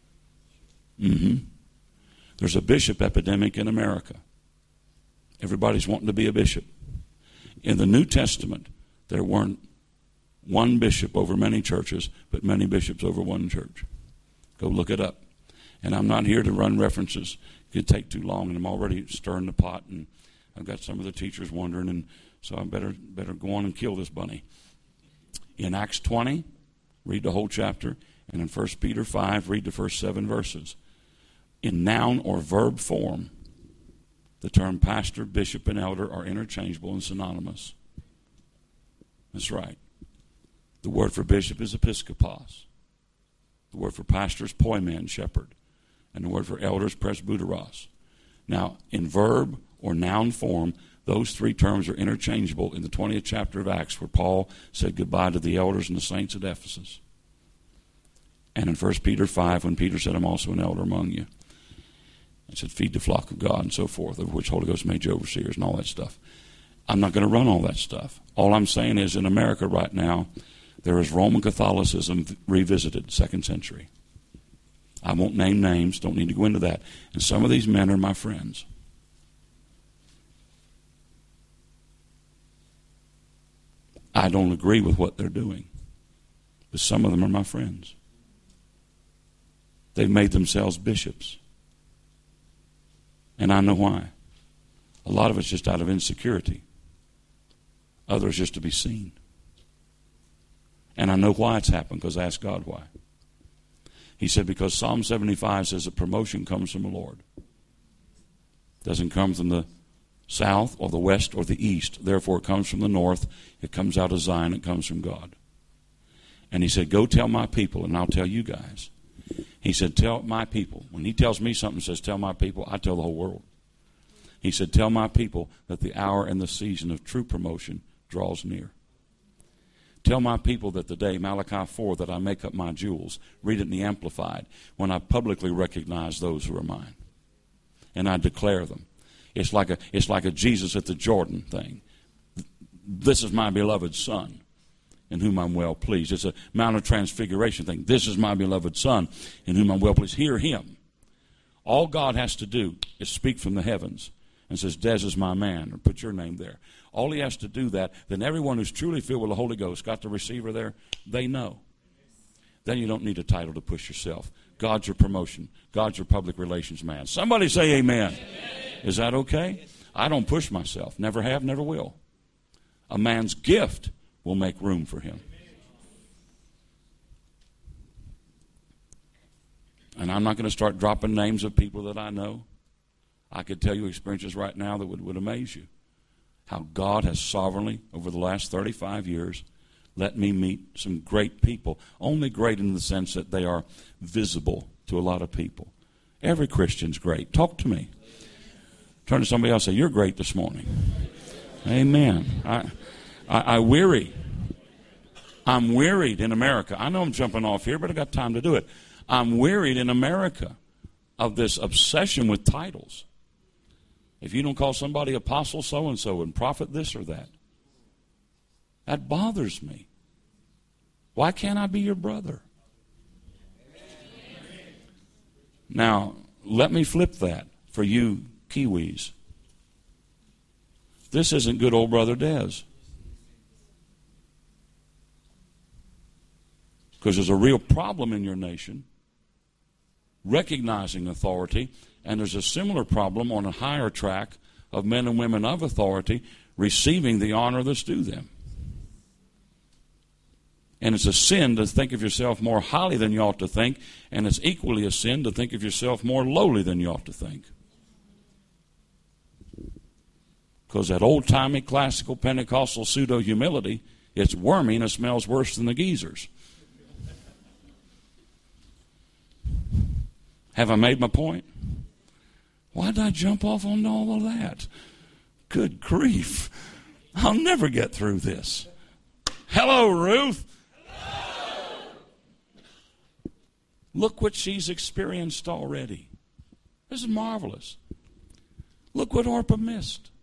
There's a bishop epidemic in America. Everybody's wanting to be a bishop. In the New Testament, there weren't one bishop over many churches, but many bishops over one church. Go look it up. And I'm not here to run references. It could take too long, and I'm already stirring the pot, and I've got some of the teachers wondering, and so I better go on and kill this bunny. In Acts 20, read the whole chapter, and in 1 Peter 5, read the first 7 verses. In noun or verb form, the term pastor, bishop, and elder are interchangeable and synonymous. That's right. The word for bishop is episkopos. The word for pastor is poimen, shepherd. And the word for elder is presbyteros. Now, in verb or noun form, those 3 terms are interchangeable in the 20th chapter of Acts, where Paul said goodbye to the elders and the saints at Ephesus. And in 1 Peter 5, when Peter said, I'm also an elder among you. He said, feed the flock of God and so forth, of which Holy Ghost made you overseers and all that stuff. I'm not going to run all that stuff. All I'm saying is in America right now, there is Roman Catholicism revisited, 2nd century. I won't name names, don't need to go into that. And some of these men are my friends. I don't agree with what they're doing, but some of them are my friends. They've made themselves bishops. And I know why. A lot of it's just out of insecurity. Others just to be seen. And I know why it's happened, because I asked God why. He said, because Psalm 75 says that promotion comes from the Lord. It doesn't come from the south or the west or the east. Therefore, it comes from the north. It comes out of Zion. It comes from God. And he said, go tell my people, and I'll tell you guys. He said, tell my people. When he tells me something, says, tell my people, I tell the whole world. He said, tell my people that the hour and the season of true promotion draws near. Tell my people that the day, Malachi 4, that I make up my jewels. Read it in the Amplified. When I publicly recognize those who are mine. And I declare them. It's like a Jesus at the Jordan thing. This is my beloved Son, in whom I'm well pleased. It's a Mount of Transfiguration thing. This is my beloved Son, in whom I'm well pleased. Hear him. All God has to do is speak from the heavens and says, Des is my man, or put your name there. All he has to do that, then everyone who's truly filled with the Holy Ghost, got the receiver there, they know. Then you don't need a title to push yourself. God's your promotion. God's your public relations man. Somebody say amen. Amen. Is that okay? I don't push myself. Never have, never will. A man's gift will make room for him. And I'm not going to start dropping names of people that I know. I could tell you experiences right now that would amaze you. How God has sovereignly, over the last 35 years, Let me meet some great people. Only great in the sense that they are visible to a lot of people. Every Christian's great. Talk to me. Turn to somebody else and say, you're great this morning. Amen. I'm wearied in America. I know I'm jumping off here, but I got time to do it. I'm wearied in America of this obsession with titles. If you don't call somebody apostle so-and-so and prophet this or that, that bothers me. Why can't I be your brother? Now, let me flip that for you Kiwis. This isn't good old brother Des. Because there's a real problem in your nation recognizing authority, and there's a similar problem on a higher track of men and women of authority receiving the honor that's due them. And it's a sin to think of yourself more highly than you ought to think, and it's equally a sin to think of yourself more lowly than you ought to think. Because that old-timey, classical, Pentecostal pseudo-humility, it's wormy and it smells worse than the geezers. Have I made my point? Why did I jump off on all of that? Good grief. I'll never get through this. Hello, Ruth. Hello. Look what she's experienced already. This is marvelous. Look what Orpah missed.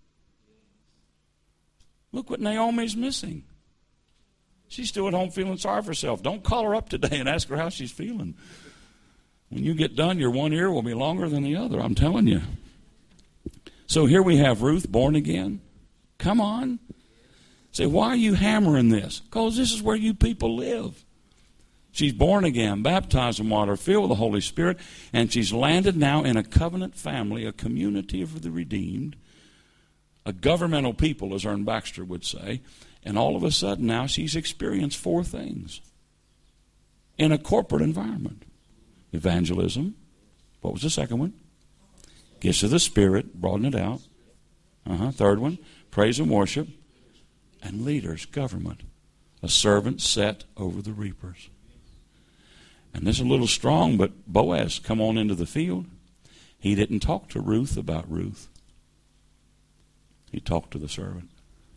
Look what Naomi's missing. She's still at home feeling sorry for herself. Don't call her up today and ask her how she's feeling. When you get done, your one ear will be longer than the other, I'm telling you. So here we have Ruth, born again. Come on. Say, why are you hammering this? Because this is where you people live. She's born again, baptized in water, filled with the Holy Spirit, and she's landed now in a covenant family, a community of the redeemed, a governmental people, as Ern Baxter would say, and all of a sudden now she's experienced four things in a corporate environment. Evangelism. What was the second one? Gifts of the Spirit, broaden it out. Third one, praise and worship. And leaders, government. A servant set over the reapers. And this is a little strong, but Boaz come on into the field. He didn't talk to Ruth about Ruth. He talked to the servant.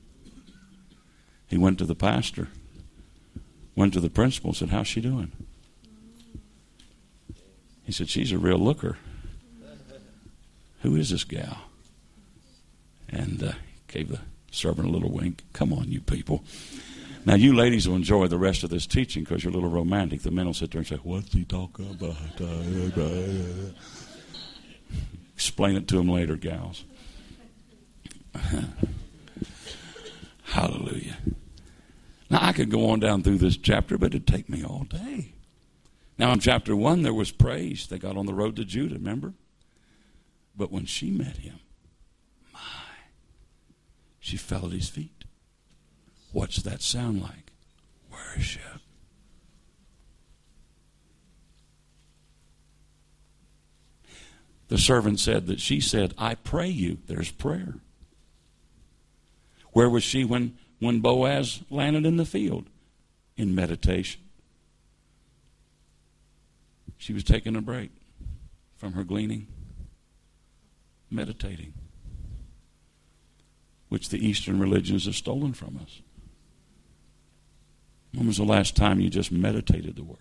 He went to the pastor, went to the principal, said, how's she doing? He said, she's a real looker. Who is this gal? And gave the servant a little wink. Come on, you people. Now, you ladies will enjoy the rest of this teaching because you're a little romantic. The men will sit there and say, what's he talking about? Explain it to them later, gals. Hallelujah. Now, I could go on down through this chapter, but it'd take me all day. Now, in chapter 1, there was praise. They got on the road to Judah, remember? But when she met him, she fell at his feet. What's that sound like? Worship. The servant said that she said, I pray you. There's prayer. Where was she when Boaz landed in the field? In meditation. She was taking a break from her gleaning, meditating, which the Eastern religions have stolen from us. When was the last time you just meditated the Word?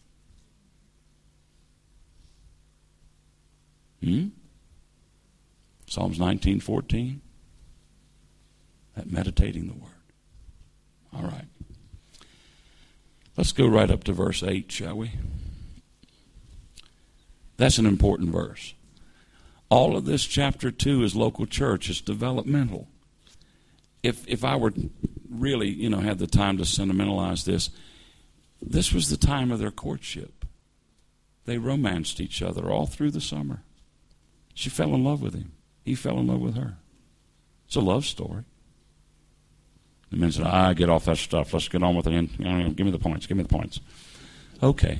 Psalms 19:14. That meditating the Word. All right. Let's go right up to verse 8, shall we? That's an important verse. All of this chapter 2 is local church. It's developmental. If I were really, had the time to sentimentalize this was the time of their courtship. They romanced each other all through the summer. She fell in love with him. He fell in love with her. It's a love story. The men said, get off that stuff. Let's get on with it. Give me the points. Give me the points. Okay.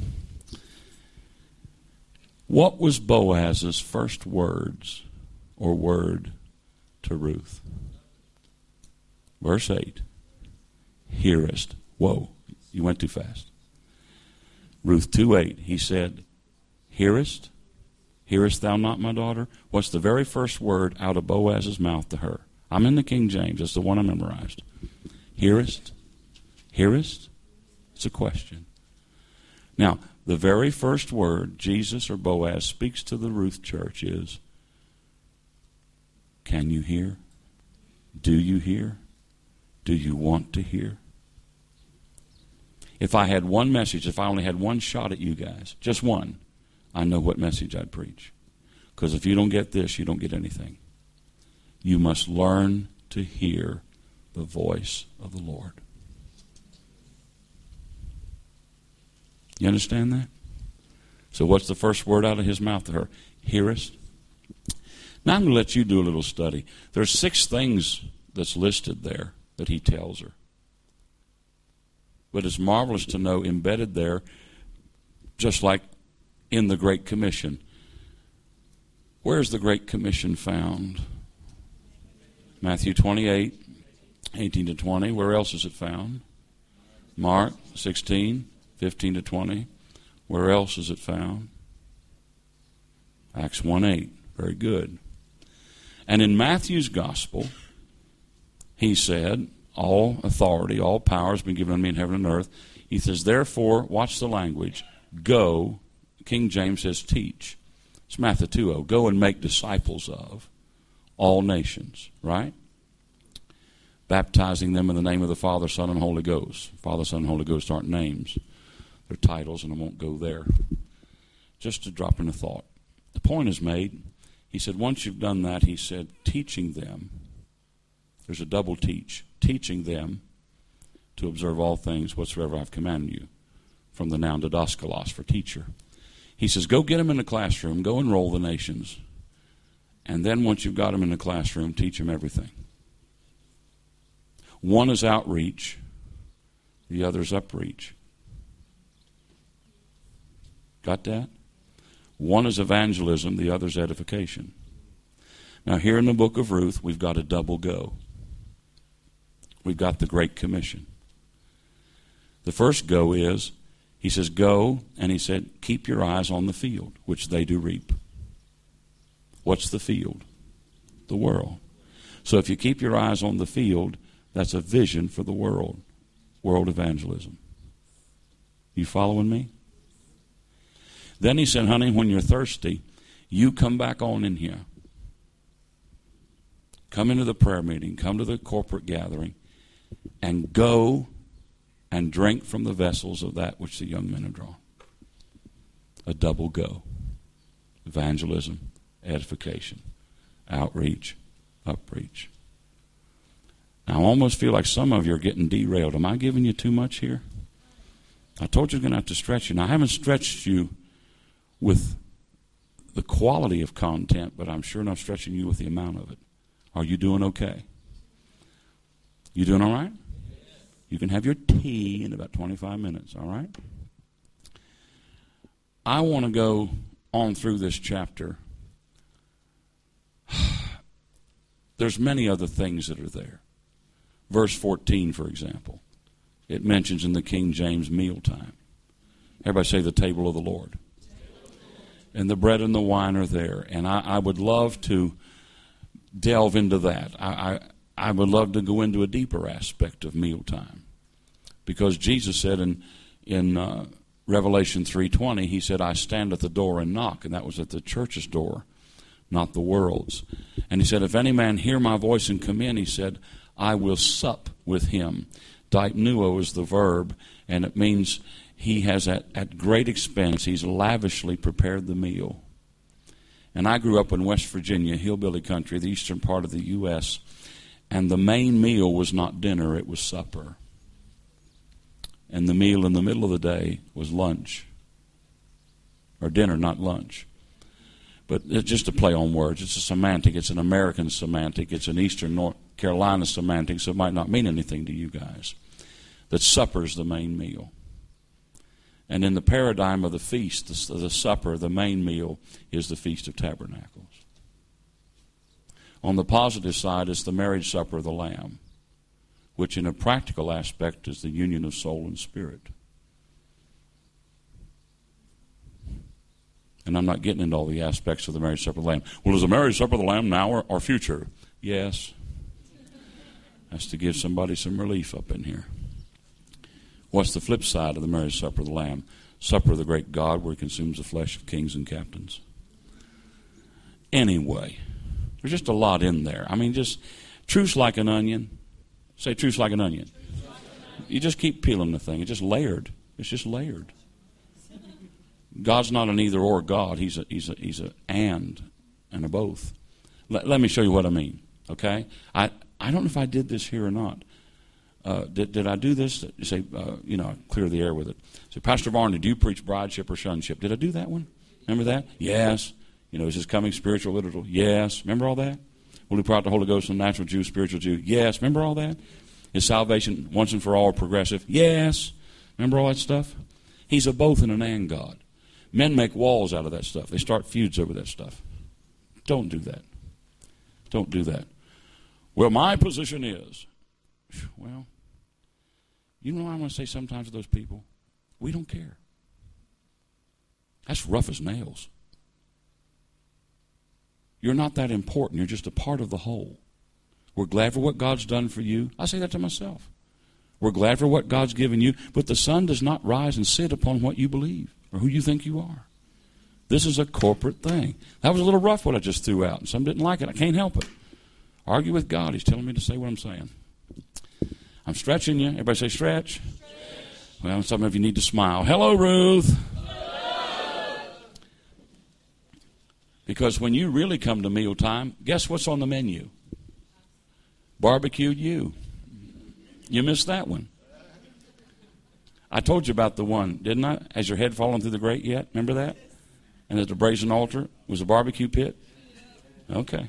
What was Boaz's first words or word to Ruth? Verse 8. Hearest Whoa, you went too fast. Ruth 2:8, he said, Hearest thou not, my daughter? What's the very first word out of Boaz's mouth to her? I'm in the King James. That's the one I memorized. Hearest? It's a question. Now, the very first word Jesus or Boaz speaks to the Ruth church is, can you hear? Do you hear? Do you want to hear? If I had one message, if I only had one shot at you guys, just one, I know what message I'd preach. Because if you don't get this, you don't get anything. You must learn to hear the voice of the Lord. You understand that? So what's the first word out of his mouth to her? Hearest? Now I'm going to let you do a little study. There's 6 things that's listed there that he tells her. But it's marvelous to know embedded there, just like in the Great Commission. Where's the Great Commission found? Matthew 28, 18 to 20. Where else is it found? Mark 16, 15 to 20. Where else is it found? Acts 1:8. Very good. And in Matthew's gospel, he said, all authority, all power has been given unto me in heaven and earth. He says, therefore, watch the language, go. King James says teach. It's Matthew 2:0. Go and make disciples of all nations, right? Baptizing them in the name of the Father, Son, and Holy Ghost. Father, Son, and Holy Ghost aren't names. They're titles, and I won't go there. Just to drop in a thought. The point is made. He said, once you've done that, he said, teaching them. There's a double teach. Teaching them to observe all things whatsoever I've commanded you. From the noun didaskalos, for teacher. He says, go get them in the classroom. Go enroll the nations. And then once you've got them in the classroom, teach them everything. One is outreach. The other is upreach. Got that? One is evangelism. The other is edification. Now here in the book of Ruth, we've got a double go. We've got the Great Commission. The first go is, he says, go, and he said, keep your eyes on the field, which they do reap. What's the field? The world. So if you keep your eyes on the field, that's a vision for the world. World evangelism. You following me? Then he said, honey, when you're thirsty, you come back on in here. Come into the prayer meeting, come to the corporate gathering, and go and drink from the vessels of that which the young men have drawn. A double go. Evangelism, edification, outreach, upreach. Now, I almost feel like some of you are getting derailed. Am I giving you too much here? I told you I'm going to have to stretch you. Now, I haven't stretched you with the quality of content, but I'm sure enough stretching you with the amount of it. Are you doing okay? You doing all right? You can have your tea in about 25 minutes, all right? I want to go on through this chapter. There's many other things that are there. Verse 14, for example, it mentions in the King James mealtime. Everybody say the table of the Lord. And the bread and the wine are there. And I would love to delve into that. I would love to go into a deeper aspect of mealtime. Because Jesus said in Revelation 3:20, he said, I stand at the door and knock. And that was at the church's door, not the world's. And he said, if any man hear my voice and come in, he said, I will sup with him. Diapnuo is the verb, and it means he has at great expense, he's lavishly prepared the meal. And I grew up in West Virginia, hillbilly country, the eastern part of the U.S., and the main meal was not dinner, it was supper. And the meal in the middle of the day was lunch. Or dinner, not lunch. But it's just a play on words. It's a semantic. It's an American semantic. It's an Eastern North Carolina semantic, so it might not mean anything to you guys. That supper's the main meal. And in the paradigm of the feast, the supper, the main meal, is the Feast of Tabernacles. On the positive side, it's the marriage supper of the Lamb. which in a practical aspect is the union of soul and spirit. And I'm not getting into all the aspects of the marriage supper of the Lamb. Well, is the marriage supper of the Lamb now or future? Yes. That's to give somebody some relief up in here. What's the flip side of the marriage supper of the Lamb? Supper of the great God, where he consumes the flesh of kings and captains. Anyway, there's just a lot in there. I mean, just truth's like an onion. Say truth's like an onion. You just keep peeling the thing. It's just layered. It's just layered. God's not an either or God. He's a and a both. Let me show you what I mean. Okay? I don't know if I did this here or not. Did I do this? You say, clear the air with it. Say, Pastor Varney, do you preach brideship or sonship? Did I do that one? Remember that? Yes. Is his coming spiritual, literal? Yes. Remember all that? Will he pour out the Holy Ghost on natural Jew, spiritual Jew? Yes. Remember all that? Is salvation once and for all progressive? Yes. Remember all that stuff? He's a both and an and God. Men make walls out of that stuff. They start feuds over that stuff. Don't do that. Don't do that. Well, my position is, well, you know what I'm going to say sometimes to those people? We don't care. That's rough as nails. You're not that important. You're just a part of the whole. We're glad for what God's done for you. I say that to myself. We're glad for what God's given you, but the sun does not rise and sit upon what you believe or who you think you are. This is a corporate thing. That was a little rough what I just threw out, and some didn't like it. I can't help it. Argue with God. He's telling me to say what I'm saying. I'm stretching you. Everybody say stretch. Well, some of you need to smile. Hello, Ruth. Hello. Because when you really come to mealtime, guess what's on the menu? Barbecued you. You missed that one. I told you about the one, didn't I? Has your head fallen through the grate yet? Remember that? And at the brazen altar was a barbecue pit? Okay.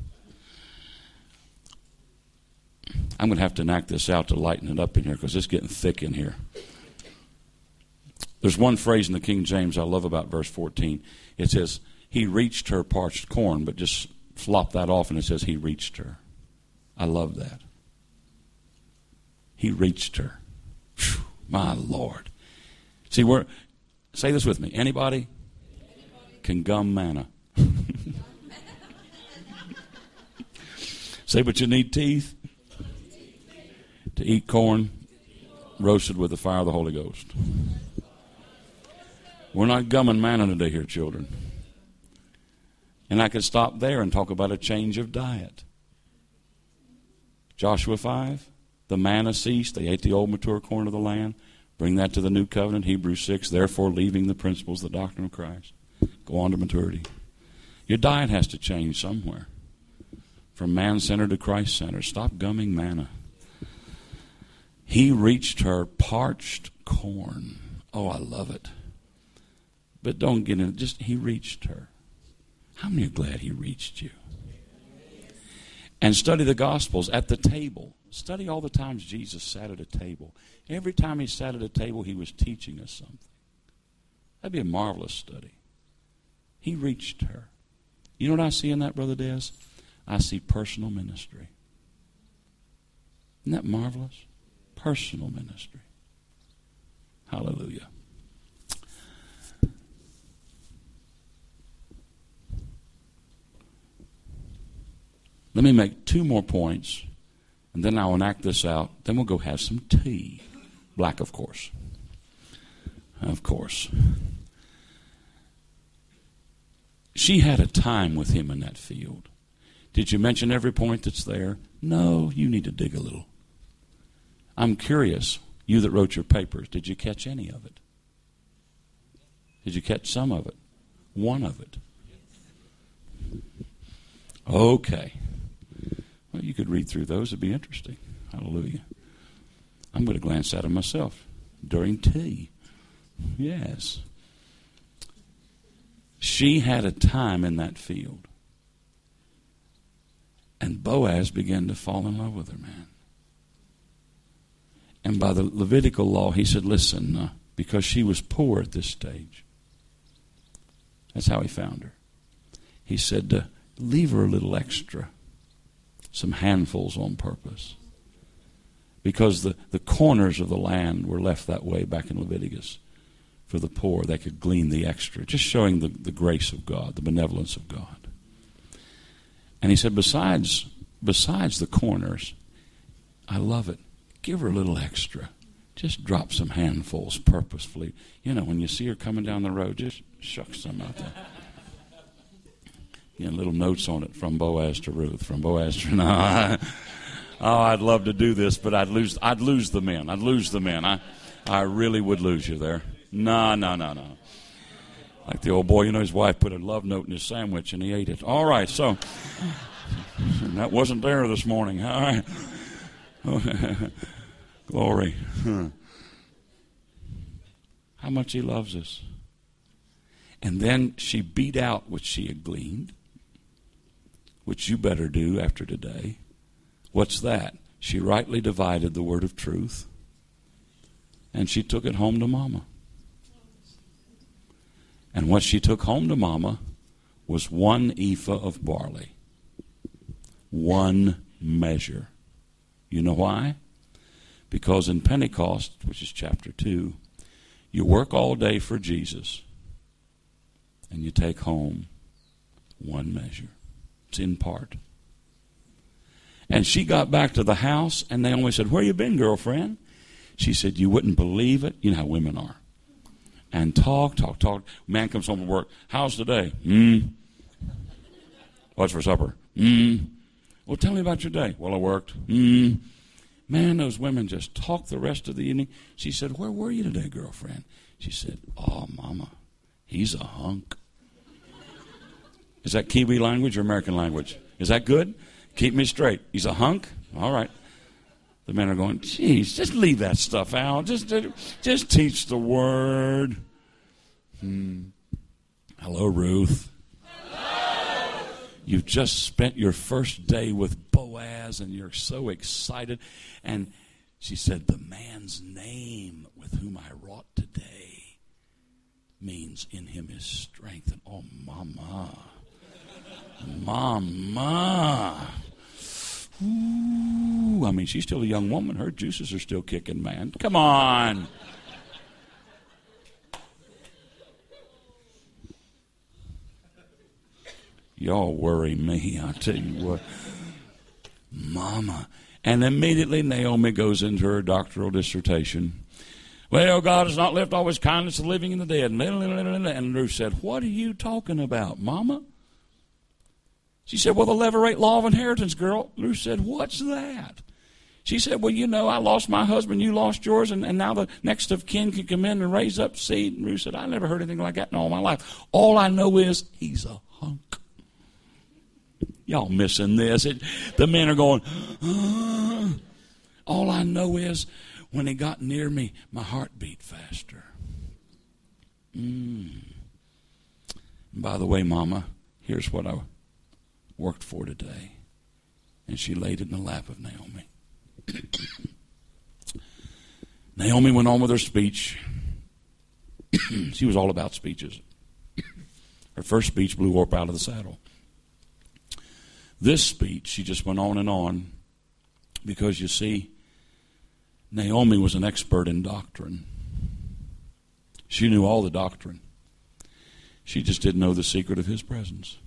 I'm going to have to knock this out to lighten it up in here because it's getting thick in here. There's one phrase in the King James I love about verse 14. It says, he reached her parched corn, but just flop that off and it says he reached her. I love that. He reached her. Whew, my Lord. See, say this with me. Anybody can gum manna. Say, but you need teeth to eat corn roasted with the fire of the Holy Ghost. We're not gumming manna today here, children. And I could stop there and talk about a change of diet. Joshua 5, the manna ceased. They ate the old mature corn of the land. Bring that to the new covenant. Hebrews 6, therefore leaving the principles of the doctrine of Christ. Go on to maturity. Your diet has to change somewhere. From man-centered to Christ-centered. Stop gumming manna. He reached her parched corn. Oh, I love it. But don't get in it. Just, he reached her. How many are glad he reached you? And study the Gospels at the table. Study all the times Jesus sat at a table. Every time he sat at a table, he was teaching us something. That'd be a marvelous study. He reached her. You know what I see in that, Brother Des? I see personal ministry. Isn't that marvelous? Personal ministry. Hallelujah. Let me make two more points, and then I'll enact this out. Then we'll go have some tea. Black, of course. Of course. She had a time with him in that field. Did you mention every point that's there? No, you need to dig a little. I'm curious, you that wrote your papers, did you catch any of it? Did you catch some of it? One of it? Okay. Well, you could read through those. It'd be interesting. Hallelujah. I'm going to glance at them myself during tea. Yes. She had a time in that field. And Boaz began to fall in love with her, man. And by the Levitical law, he said, listen, because she was poor at this stage. That's how he found her. He said, leave her a little extra. Some handfuls on purpose. Because the corners of the land were left that way back in Leviticus for the poor. They could glean the extra, just showing the grace of God, the benevolence of God. And he said, besides the corners, I love it. Give her a little extra. Just drop some handfuls purposefully. You know, when you see her coming down the road, just shuck some out there. You know, little notes on it, from Boaz to Ruth, from Boaz to... No, oh, I'd love to do this, but I'd lose the men. I'd lose the men. I really would lose you there. No. Like the old boy, you know, his wife put a love note in his sandwich and he ate it. All right, so that wasn't there this morning. All right. Glory. How much he loves us. And then she beat out what she had gleaned, which you better do after today. What's that? She rightly divided the word of truth, and she took it home to Mama. And what she took home to Mama was 1 ephah of barley. 1 measure. You know why? Because in Pentecost, which is chapter 2, you work all day for Jesus, and you take home 1 measure. It's in part. And she got back to the house, and Naomi said, "Where you been, girlfriend?" She said, "You wouldn't believe it." You know how women are. And talk. Man comes home from work. "How's today?" "What's for supper?" "Well, tell me about your day." "Well, I worked." Man, those women just talk the rest of the evening. She said, "Where were you today, girlfriend?" She said, "Oh, Mama, he's a hunk." Is that Kiwi language or American language? Is that good? Keep me straight. He's a hunk? All right. The men are going, "Geez, just leave that stuff out. Just teach the word." Hello, Ruth. Hello. You've just spent your first day with Boaz, and you're so excited. And she said, "The man's name with whom I wrought today means in him is strength." And oh, Mama. Ooh, I mean, she's still a young woman. Her juices are still kicking, man. Come on. Y'all worry me, I tell you what. Mama. And immediately Naomi goes into her doctoral dissertation. "Well, God has not left all his kindness to the living and the dead." And Ruth said, "What are you talking about, Mama?" She said, "Well, the Levirate law of inheritance, girl." Ruth said, "What's that?" She said, "Well, you know, I lost my husband, you lost yours, and now the next of kin can come in and raise up seed." And Ruth said, "I never heard anything like that in all my life. All I know is he's a hunk." Y'all missing this. The men are going, All I know is when he got near me, my heart beat faster. And by the way, Mama, here's what I worked for today. And she laid it in the lap of Naomi. Naomi went on with her speech. She was all about speeches. Her first speech blew Orpah out of the saddle. This speech, she just went on and on because, you see, Naomi was an expert in doctrine. She knew all the doctrine. She just didn't know the secret of his presence.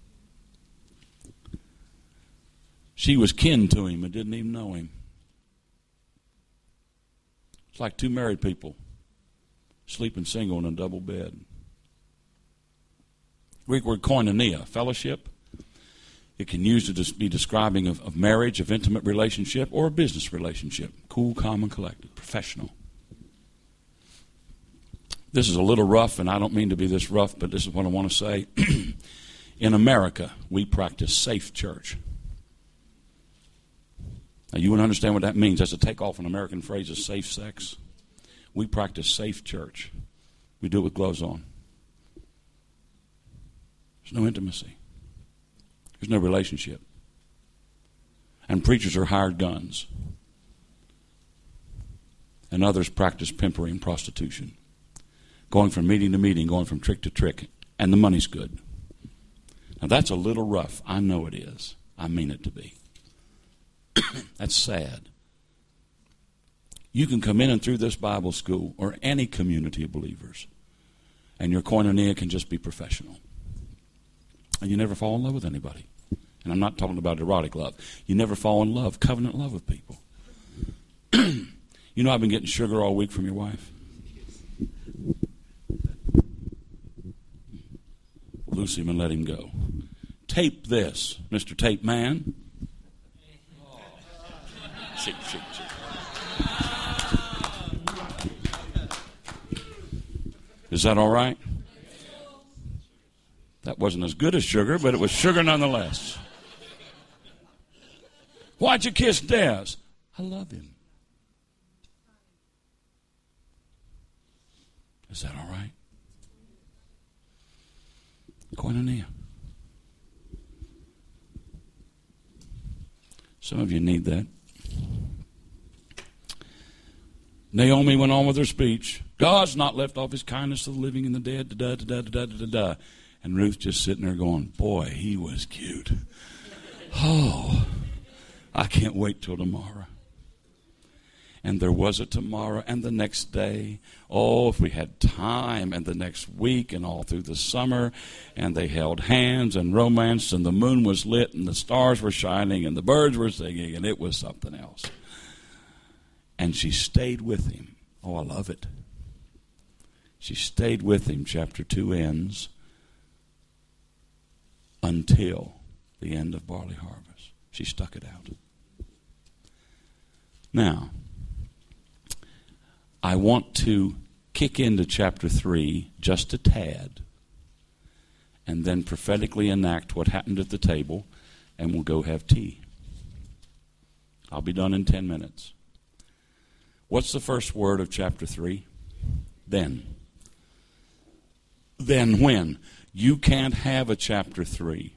She was kin to him and didn't even know him. It's like 2 married people sleeping single in a double bed. Greek word koinonia, fellowship. It can use to be describing of marriage, of intimate relationship, or a business relationship. Cool, calm, and collected. Professional. This is a little rough, and I don't mean to be this rough, but this is what I want to say. In America, we practice safe church. Now, you wouldn't understand what that means. That's a takeoff an American phrase of safe sex. We practice safe church. We do it with gloves on. There's no intimacy. There's no relationship. And preachers are hired guns. And others practice pimpery and prostitution. Going from meeting to meeting, going from trick to trick. And the money's good. Now that's a little rough. I know it is. I mean it to be. That's sad. You can come in and through this Bible school or any community of believers, and your koinonia can just be professional. And you never fall in love with anybody. And I'm not talking about erotic love. You never fall in love, covenant love with people. You know I've been getting sugar all week from your wife? Loose him and let him go. Tape this, Mr. Tape Man. Shake. Is that all right? That wasn't as good as sugar, but it was sugar nonetheless. Why'd you kiss Des? I love him. Is that all right? Koinonia. Some of you need that. Naomi went on with her speech. God's not left off his kindness to the living and the dead. Da-da-da-da-da-da-da. And Ruth just sitting there going, boy, he was cute. Oh, I can't wait till tomorrow. And there was a tomorrow and the next day. Oh, if we had time, and the next week and all through the summer. And they held hands and romanced, and the moon was lit and the stars were shining and the birds were singing, and it was something else. And she stayed with him. Oh, I love it. She stayed with him, chapter 2 ends, until the end of barley harvest. She stuck it out. Now, I want to kick into chapter 3 just a tad and then prophetically enact what happened at the table, and we'll go have tea. I'll be done in 10 minutes. What's the first word of chapter 3? Then. Then when? You can't have a chapter 3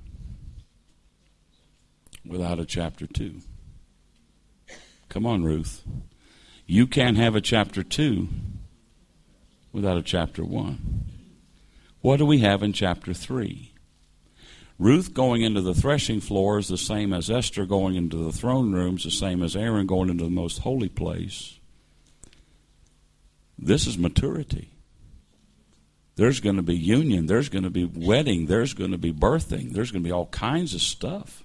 without a chapter 2. Come on, Ruth. You can't have a chapter 2 without a chapter 1. What do we have in chapter 3? Ruth going into the threshing floor is the same as Esther going into the throne room, is the same as Aaron going into the most holy place. This is maturity. There's going to be union. There's going to be wedding. There's going to be birthing. There's going to be all kinds of stuff.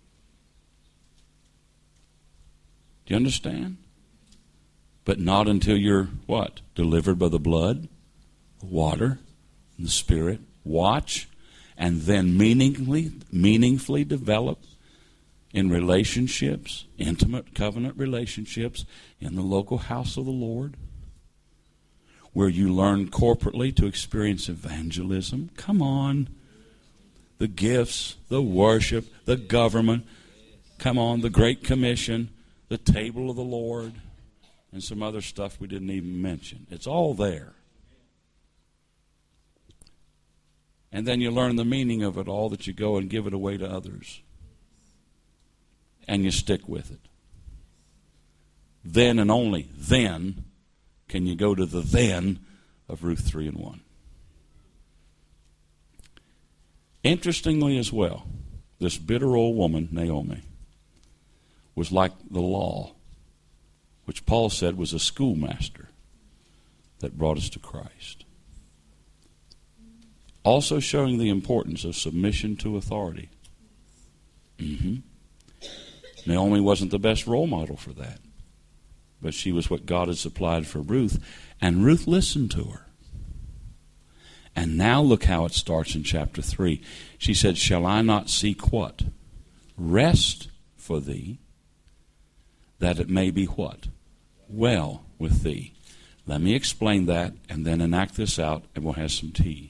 Do you understand? But not until you're, what? Delivered by the blood, the water, and the Spirit. Watch, and then meaningfully develop in relationships, intimate covenant relationships, in the local house of the Lord, where you learn corporately to experience evangelism. Come on. The gifts, the worship, the government. Come on, the Great Commission, the table of the Lord, and some other stuff we didn't even mention. It's all there. And then you learn the meaning of it all, that you go and give it away to others. And you stick with it. Then and only then can you go to the then of Ruth 3 and 1. Interestingly as well, this bitter old woman, Naomi, was like the law, which Paul said was a schoolmaster that brought us to Christ. Also showing the importance of submission to authority. Naomi wasn't the best role model for that, but she was what God had supplied for Ruth, and Ruth listened to her. And now look how it starts in chapter 3. She said, shall I not seek what? Rest for thee, that it may be what? Well with thee. Let me explain that and then enact this out, and we'll have some tea.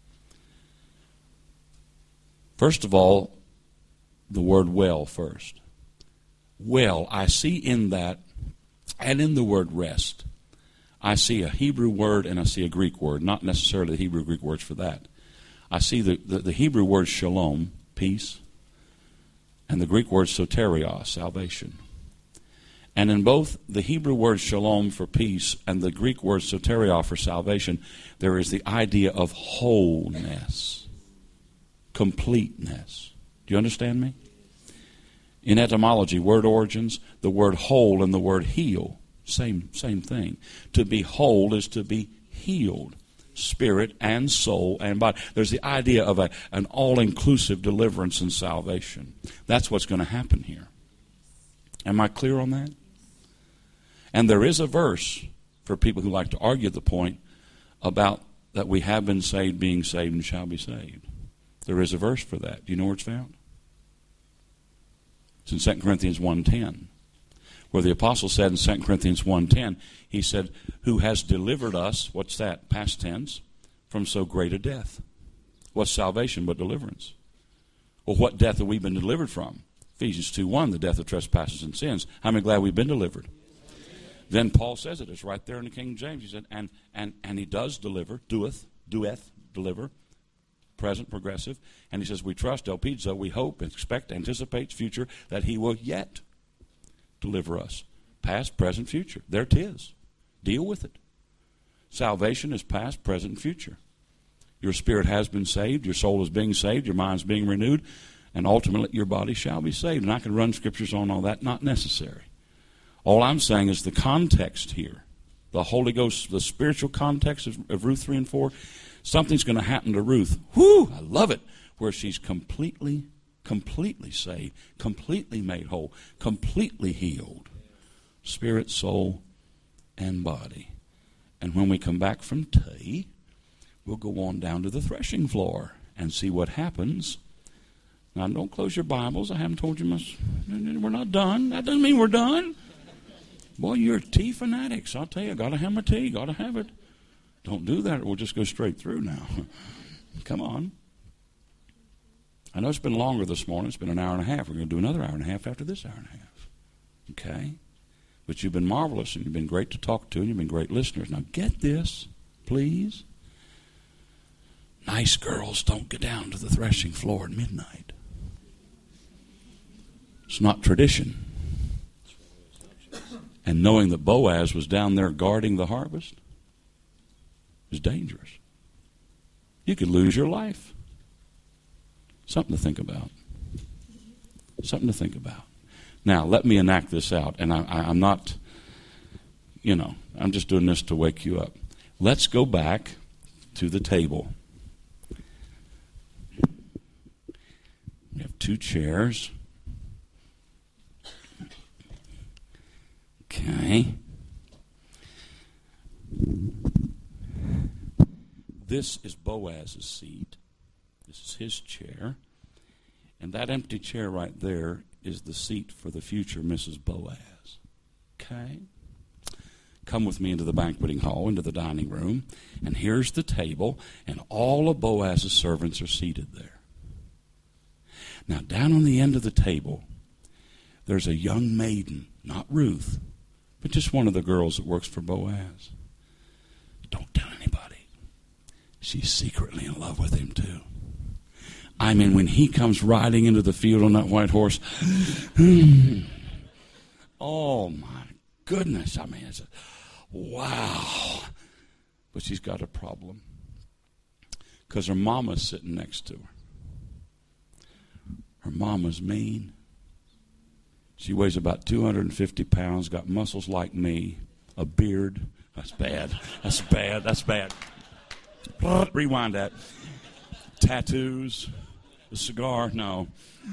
First of all, the word well first. Well, I see in that, and in the word rest, I see a Hebrew word and I see a Greek word, not necessarily the Hebrew Greek words for that. I see the Hebrew word shalom, peace, and the Greek word soterios, salvation. And in both the Hebrew word shalom for peace and the Greek word soterios for salvation, there is the idea of wholeness, completeness. Do you understand me? In etymology, word origins, the word whole and the word heal Same thing. To be whole is to be healed, spirit and soul and body. There's the idea of an all-inclusive deliverance and salvation. That's what's going to happen here. Am I clear on that? And there is a verse for people who like to argue the point about that we have been saved, being saved, and shall be saved. There is a verse for that. Do you know where it's found? It's in 2 Corinthians 1:10, where the apostle said in 2 Corinthians 1:10, he said, who has delivered us, what's that, past tense, from so great a death. What's salvation but deliverance? Well, what death have we been delivered from? Ephesians 2:1, the death of trespasses and sins. How many glad we've been delivered? Then Paul says it. It's right there in the King James. He said, and he does deliver, doeth, deliver, present, progressive. And he says, we trust, elpizo, we hope, expect, anticipates, future, that he will yet deliver us. Past, present, future. There it is. Deal with it. Salvation is past, present, and future. Your spirit has been saved. Your soul is being saved. Your mind's being renewed. And ultimately, your body shall be saved. And I can run scriptures on all that. Not necessary. All I'm saying is the context here, the Holy Ghost, the spiritual context of Ruth 3 and 4, something's going to happen to Ruth. Whoo, I love it, where she's completely saved, completely made whole, completely healed, spirit, soul, and body. And when we come back from tea, we'll go on down to the threshing floor and see what happens. Now, don't close your Bibles. I haven't told you much. We're not done. That doesn't mean we're done. Boy, you're tea fanatics. I'll tell you, got to have my tea. Got to have it. Don't do that, or we'll just go straight through now. Come on. I know it's been longer this morning. It's been an hour and a half. We're going to do another hour and a half after this hour and a half. Okay? But you've been marvelous, and you've been great to talk to, and you've been great listeners. Now get this, please. Nice girls don't get down to the threshing floor at midnight. It's not tradition. And knowing that Boaz was down there guarding the harvest is dangerous. You could lose your life. Something to think about. Something to think about. Now, let me enact this out. And I'm not, I'm just doing this to wake you up. Let's go back to the table. We have 2 chairs. Okay. This is Boaz's seat. This is his chair. And that empty chair right there is the seat for the future Mrs. Boaz. Okay? Come with me into the banqueting hall, into the dining room. And here's the table, and all of Boaz's servants are seated there. Now, down on the end of the table, there's a young maiden, not Ruth, but just one of the girls that works for Boaz. Don't tell anybody. She's secretly in love with him too. I mean, when he comes riding into the field on that white horse, oh my goodness, I mean, it's wow. But she's got a problem because her mama's sitting next to her. Her mama's mean. She weighs about 250 pounds, got muscles like me, a beard. That's bad. That's bad. That's bad. Rewind that. Tattoos. A cigar. No.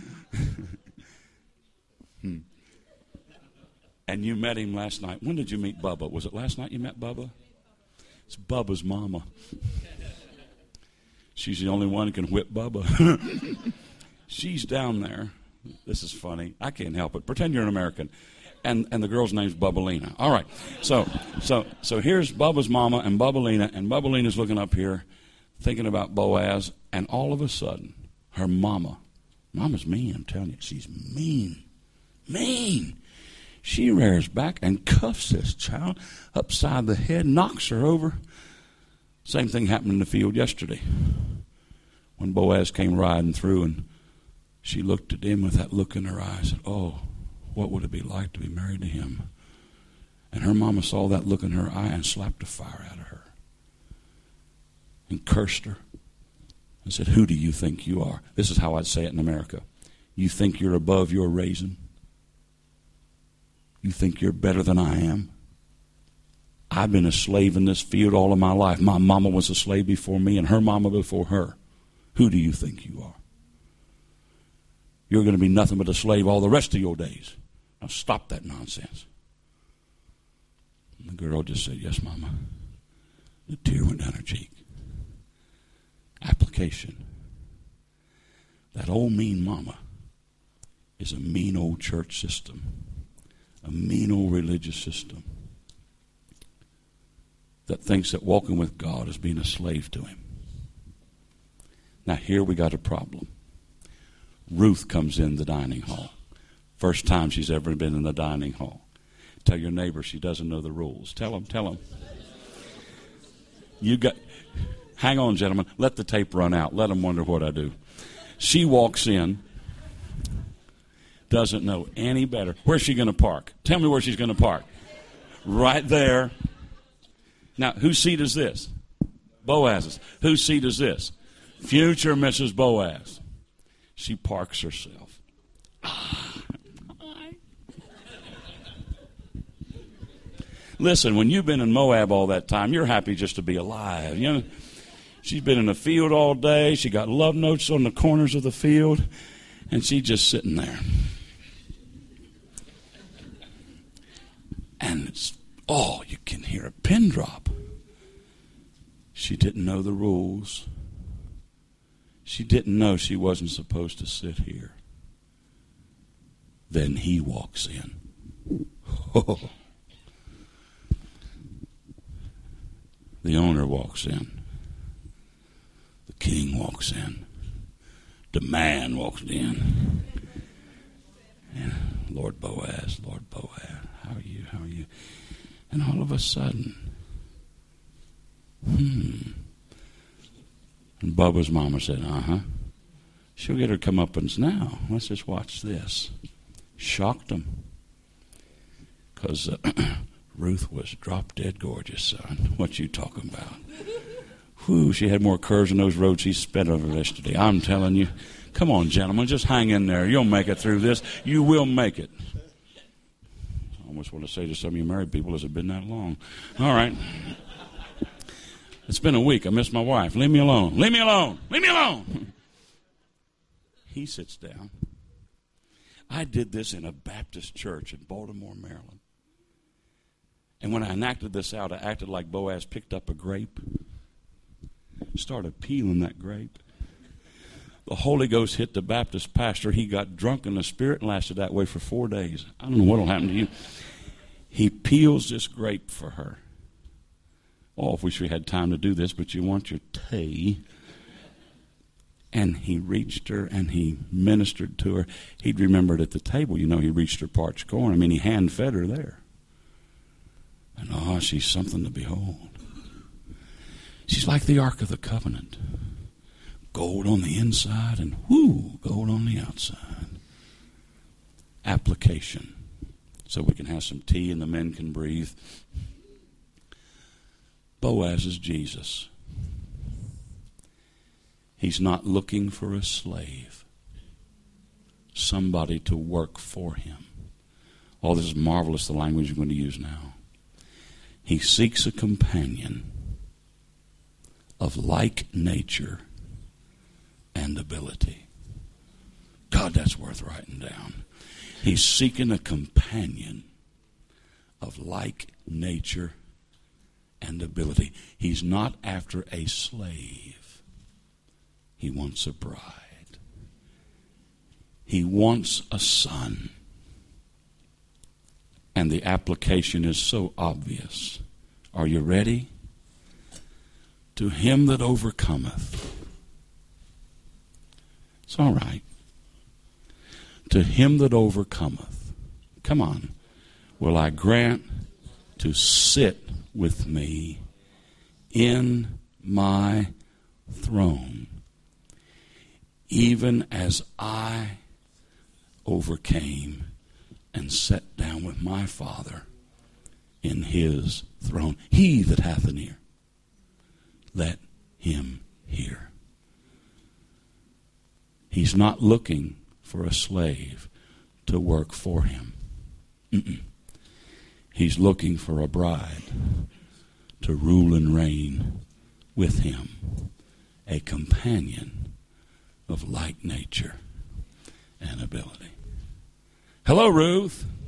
And you met him last night. When did you meet Bubba? Was it last night you met Bubba? It's Bubba's mama. She's the only one who can whip Bubba. She's down there. This is funny. I can't help it. Pretend you're an American. And the girl's name's Bubbalina. All right. So here's Bubba's mama and Bubbalina, and Bubbalina's looking up here thinking about Boaz, and all of a sudden, her mama's mean, I'm telling you. She's mean. Mean. She rears back and cuffs this child upside the head, knocks her over. Same thing happened in the field yesterday when Boaz came riding through, and she looked at him with that look in her eyes and said, oh, what would it be like to be married to him? And her mama saw that look in her eye and slapped the fire out of her and cursed her and said, who do you think you are? This is how I'd say it in America. You think you're above your raising? You think you're better than I am? I've been a slave in this field all of my life. My mama was a slave before me and her mama before her. Who do you think you are? You're going to be nothing but a slave all the rest of your days. Now stop that nonsense. And the girl just said, yes, Mama. The tear went down her cheek. Application. That old mean mama is a mean old church system, a mean old religious system that thinks that walking with God is being a slave to him. Now here we got a problem. Ruth comes in the dining hall. First time she's ever been in the dining hall. Tell your neighbor she doesn't know the rules. Tell them. Hang on, gentlemen. Let the tape run out. Let them wonder what I do. She walks in, doesn't know any better. Where's she going to park? Tell me where she's going to park. Right there. Now, whose seat is this? Boaz's. Whose seat is this? Future Mrs. Boaz. She parks herself. Listen, when you've been in Moab all that time, you're happy just to be alive. You know, she's been in the field all day. She got love notes on the corners of the field, and she's just sitting there. And you can hear a pin drop. She didn't know the rules. She didn't know she wasn't supposed to sit here. Then he walks in. The owner walks in. The king walks in. The man walks in. And Lord Boaz, how are you? How are you? And all of a sudden, and Bubba's mama said, she'll get her comeuppance now. Let's just watch this. Shocked him. Because Ruth was drop dead gorgeous, son. What you talking about? Whew, she had more curves in those roads he sped over yesterday. I'm telling you. Come on, gentlemen, just hang in there. You'll make it through this. You will make it. I almost want to say to some of you married people, has it been that long? All right. It's been a week. I miss my wife. Leave me alone. Leave me alone. Leave me alone. He sits down. I did this in a Baptist church in Baltimore, Maryland. And when I enacted this out, I acted like Boaz picked up a grape, started peeling that grape. The Holy Ghost hit the Baptist pastor. He got drunk in the Spirit and lasted that way for 4 days. I don't know what will happen to you. He peels this grape for her. Oh, I wish we had time to do this, but you want your tea. And he reached her and he ministered to her. He'd remembered at the table, he reached her parched corn. He hand fed her there. And she's something to behold. She's like the Ark of the Covenant. Gold on the inside and gold on the outside. Application. So we can have some tea and the men can breathe. Boaz is Jesus. He's not looking for a slave. Somebody to work for him. Oh, this is marvelous, the language I'm going to use now. He seeks a companion of like nature and ability. God, that's worth writing down. He's seeking a companion of like nature and ability. He's not after a slave. He wants a bride. He wants a son. And the application is so obvious. Are you ready? To him that overcometh. It's all right. To him that overcometh. Come on. Will I grant to sit with me in my throne, even as I overcame and sat down with my Father in his throne. He that hath an ear, let him hear. He's not looking for a slave to work for him. He's looking for a bride to rule and reign with him, a companion of like nature and ability. Hello, Ruth.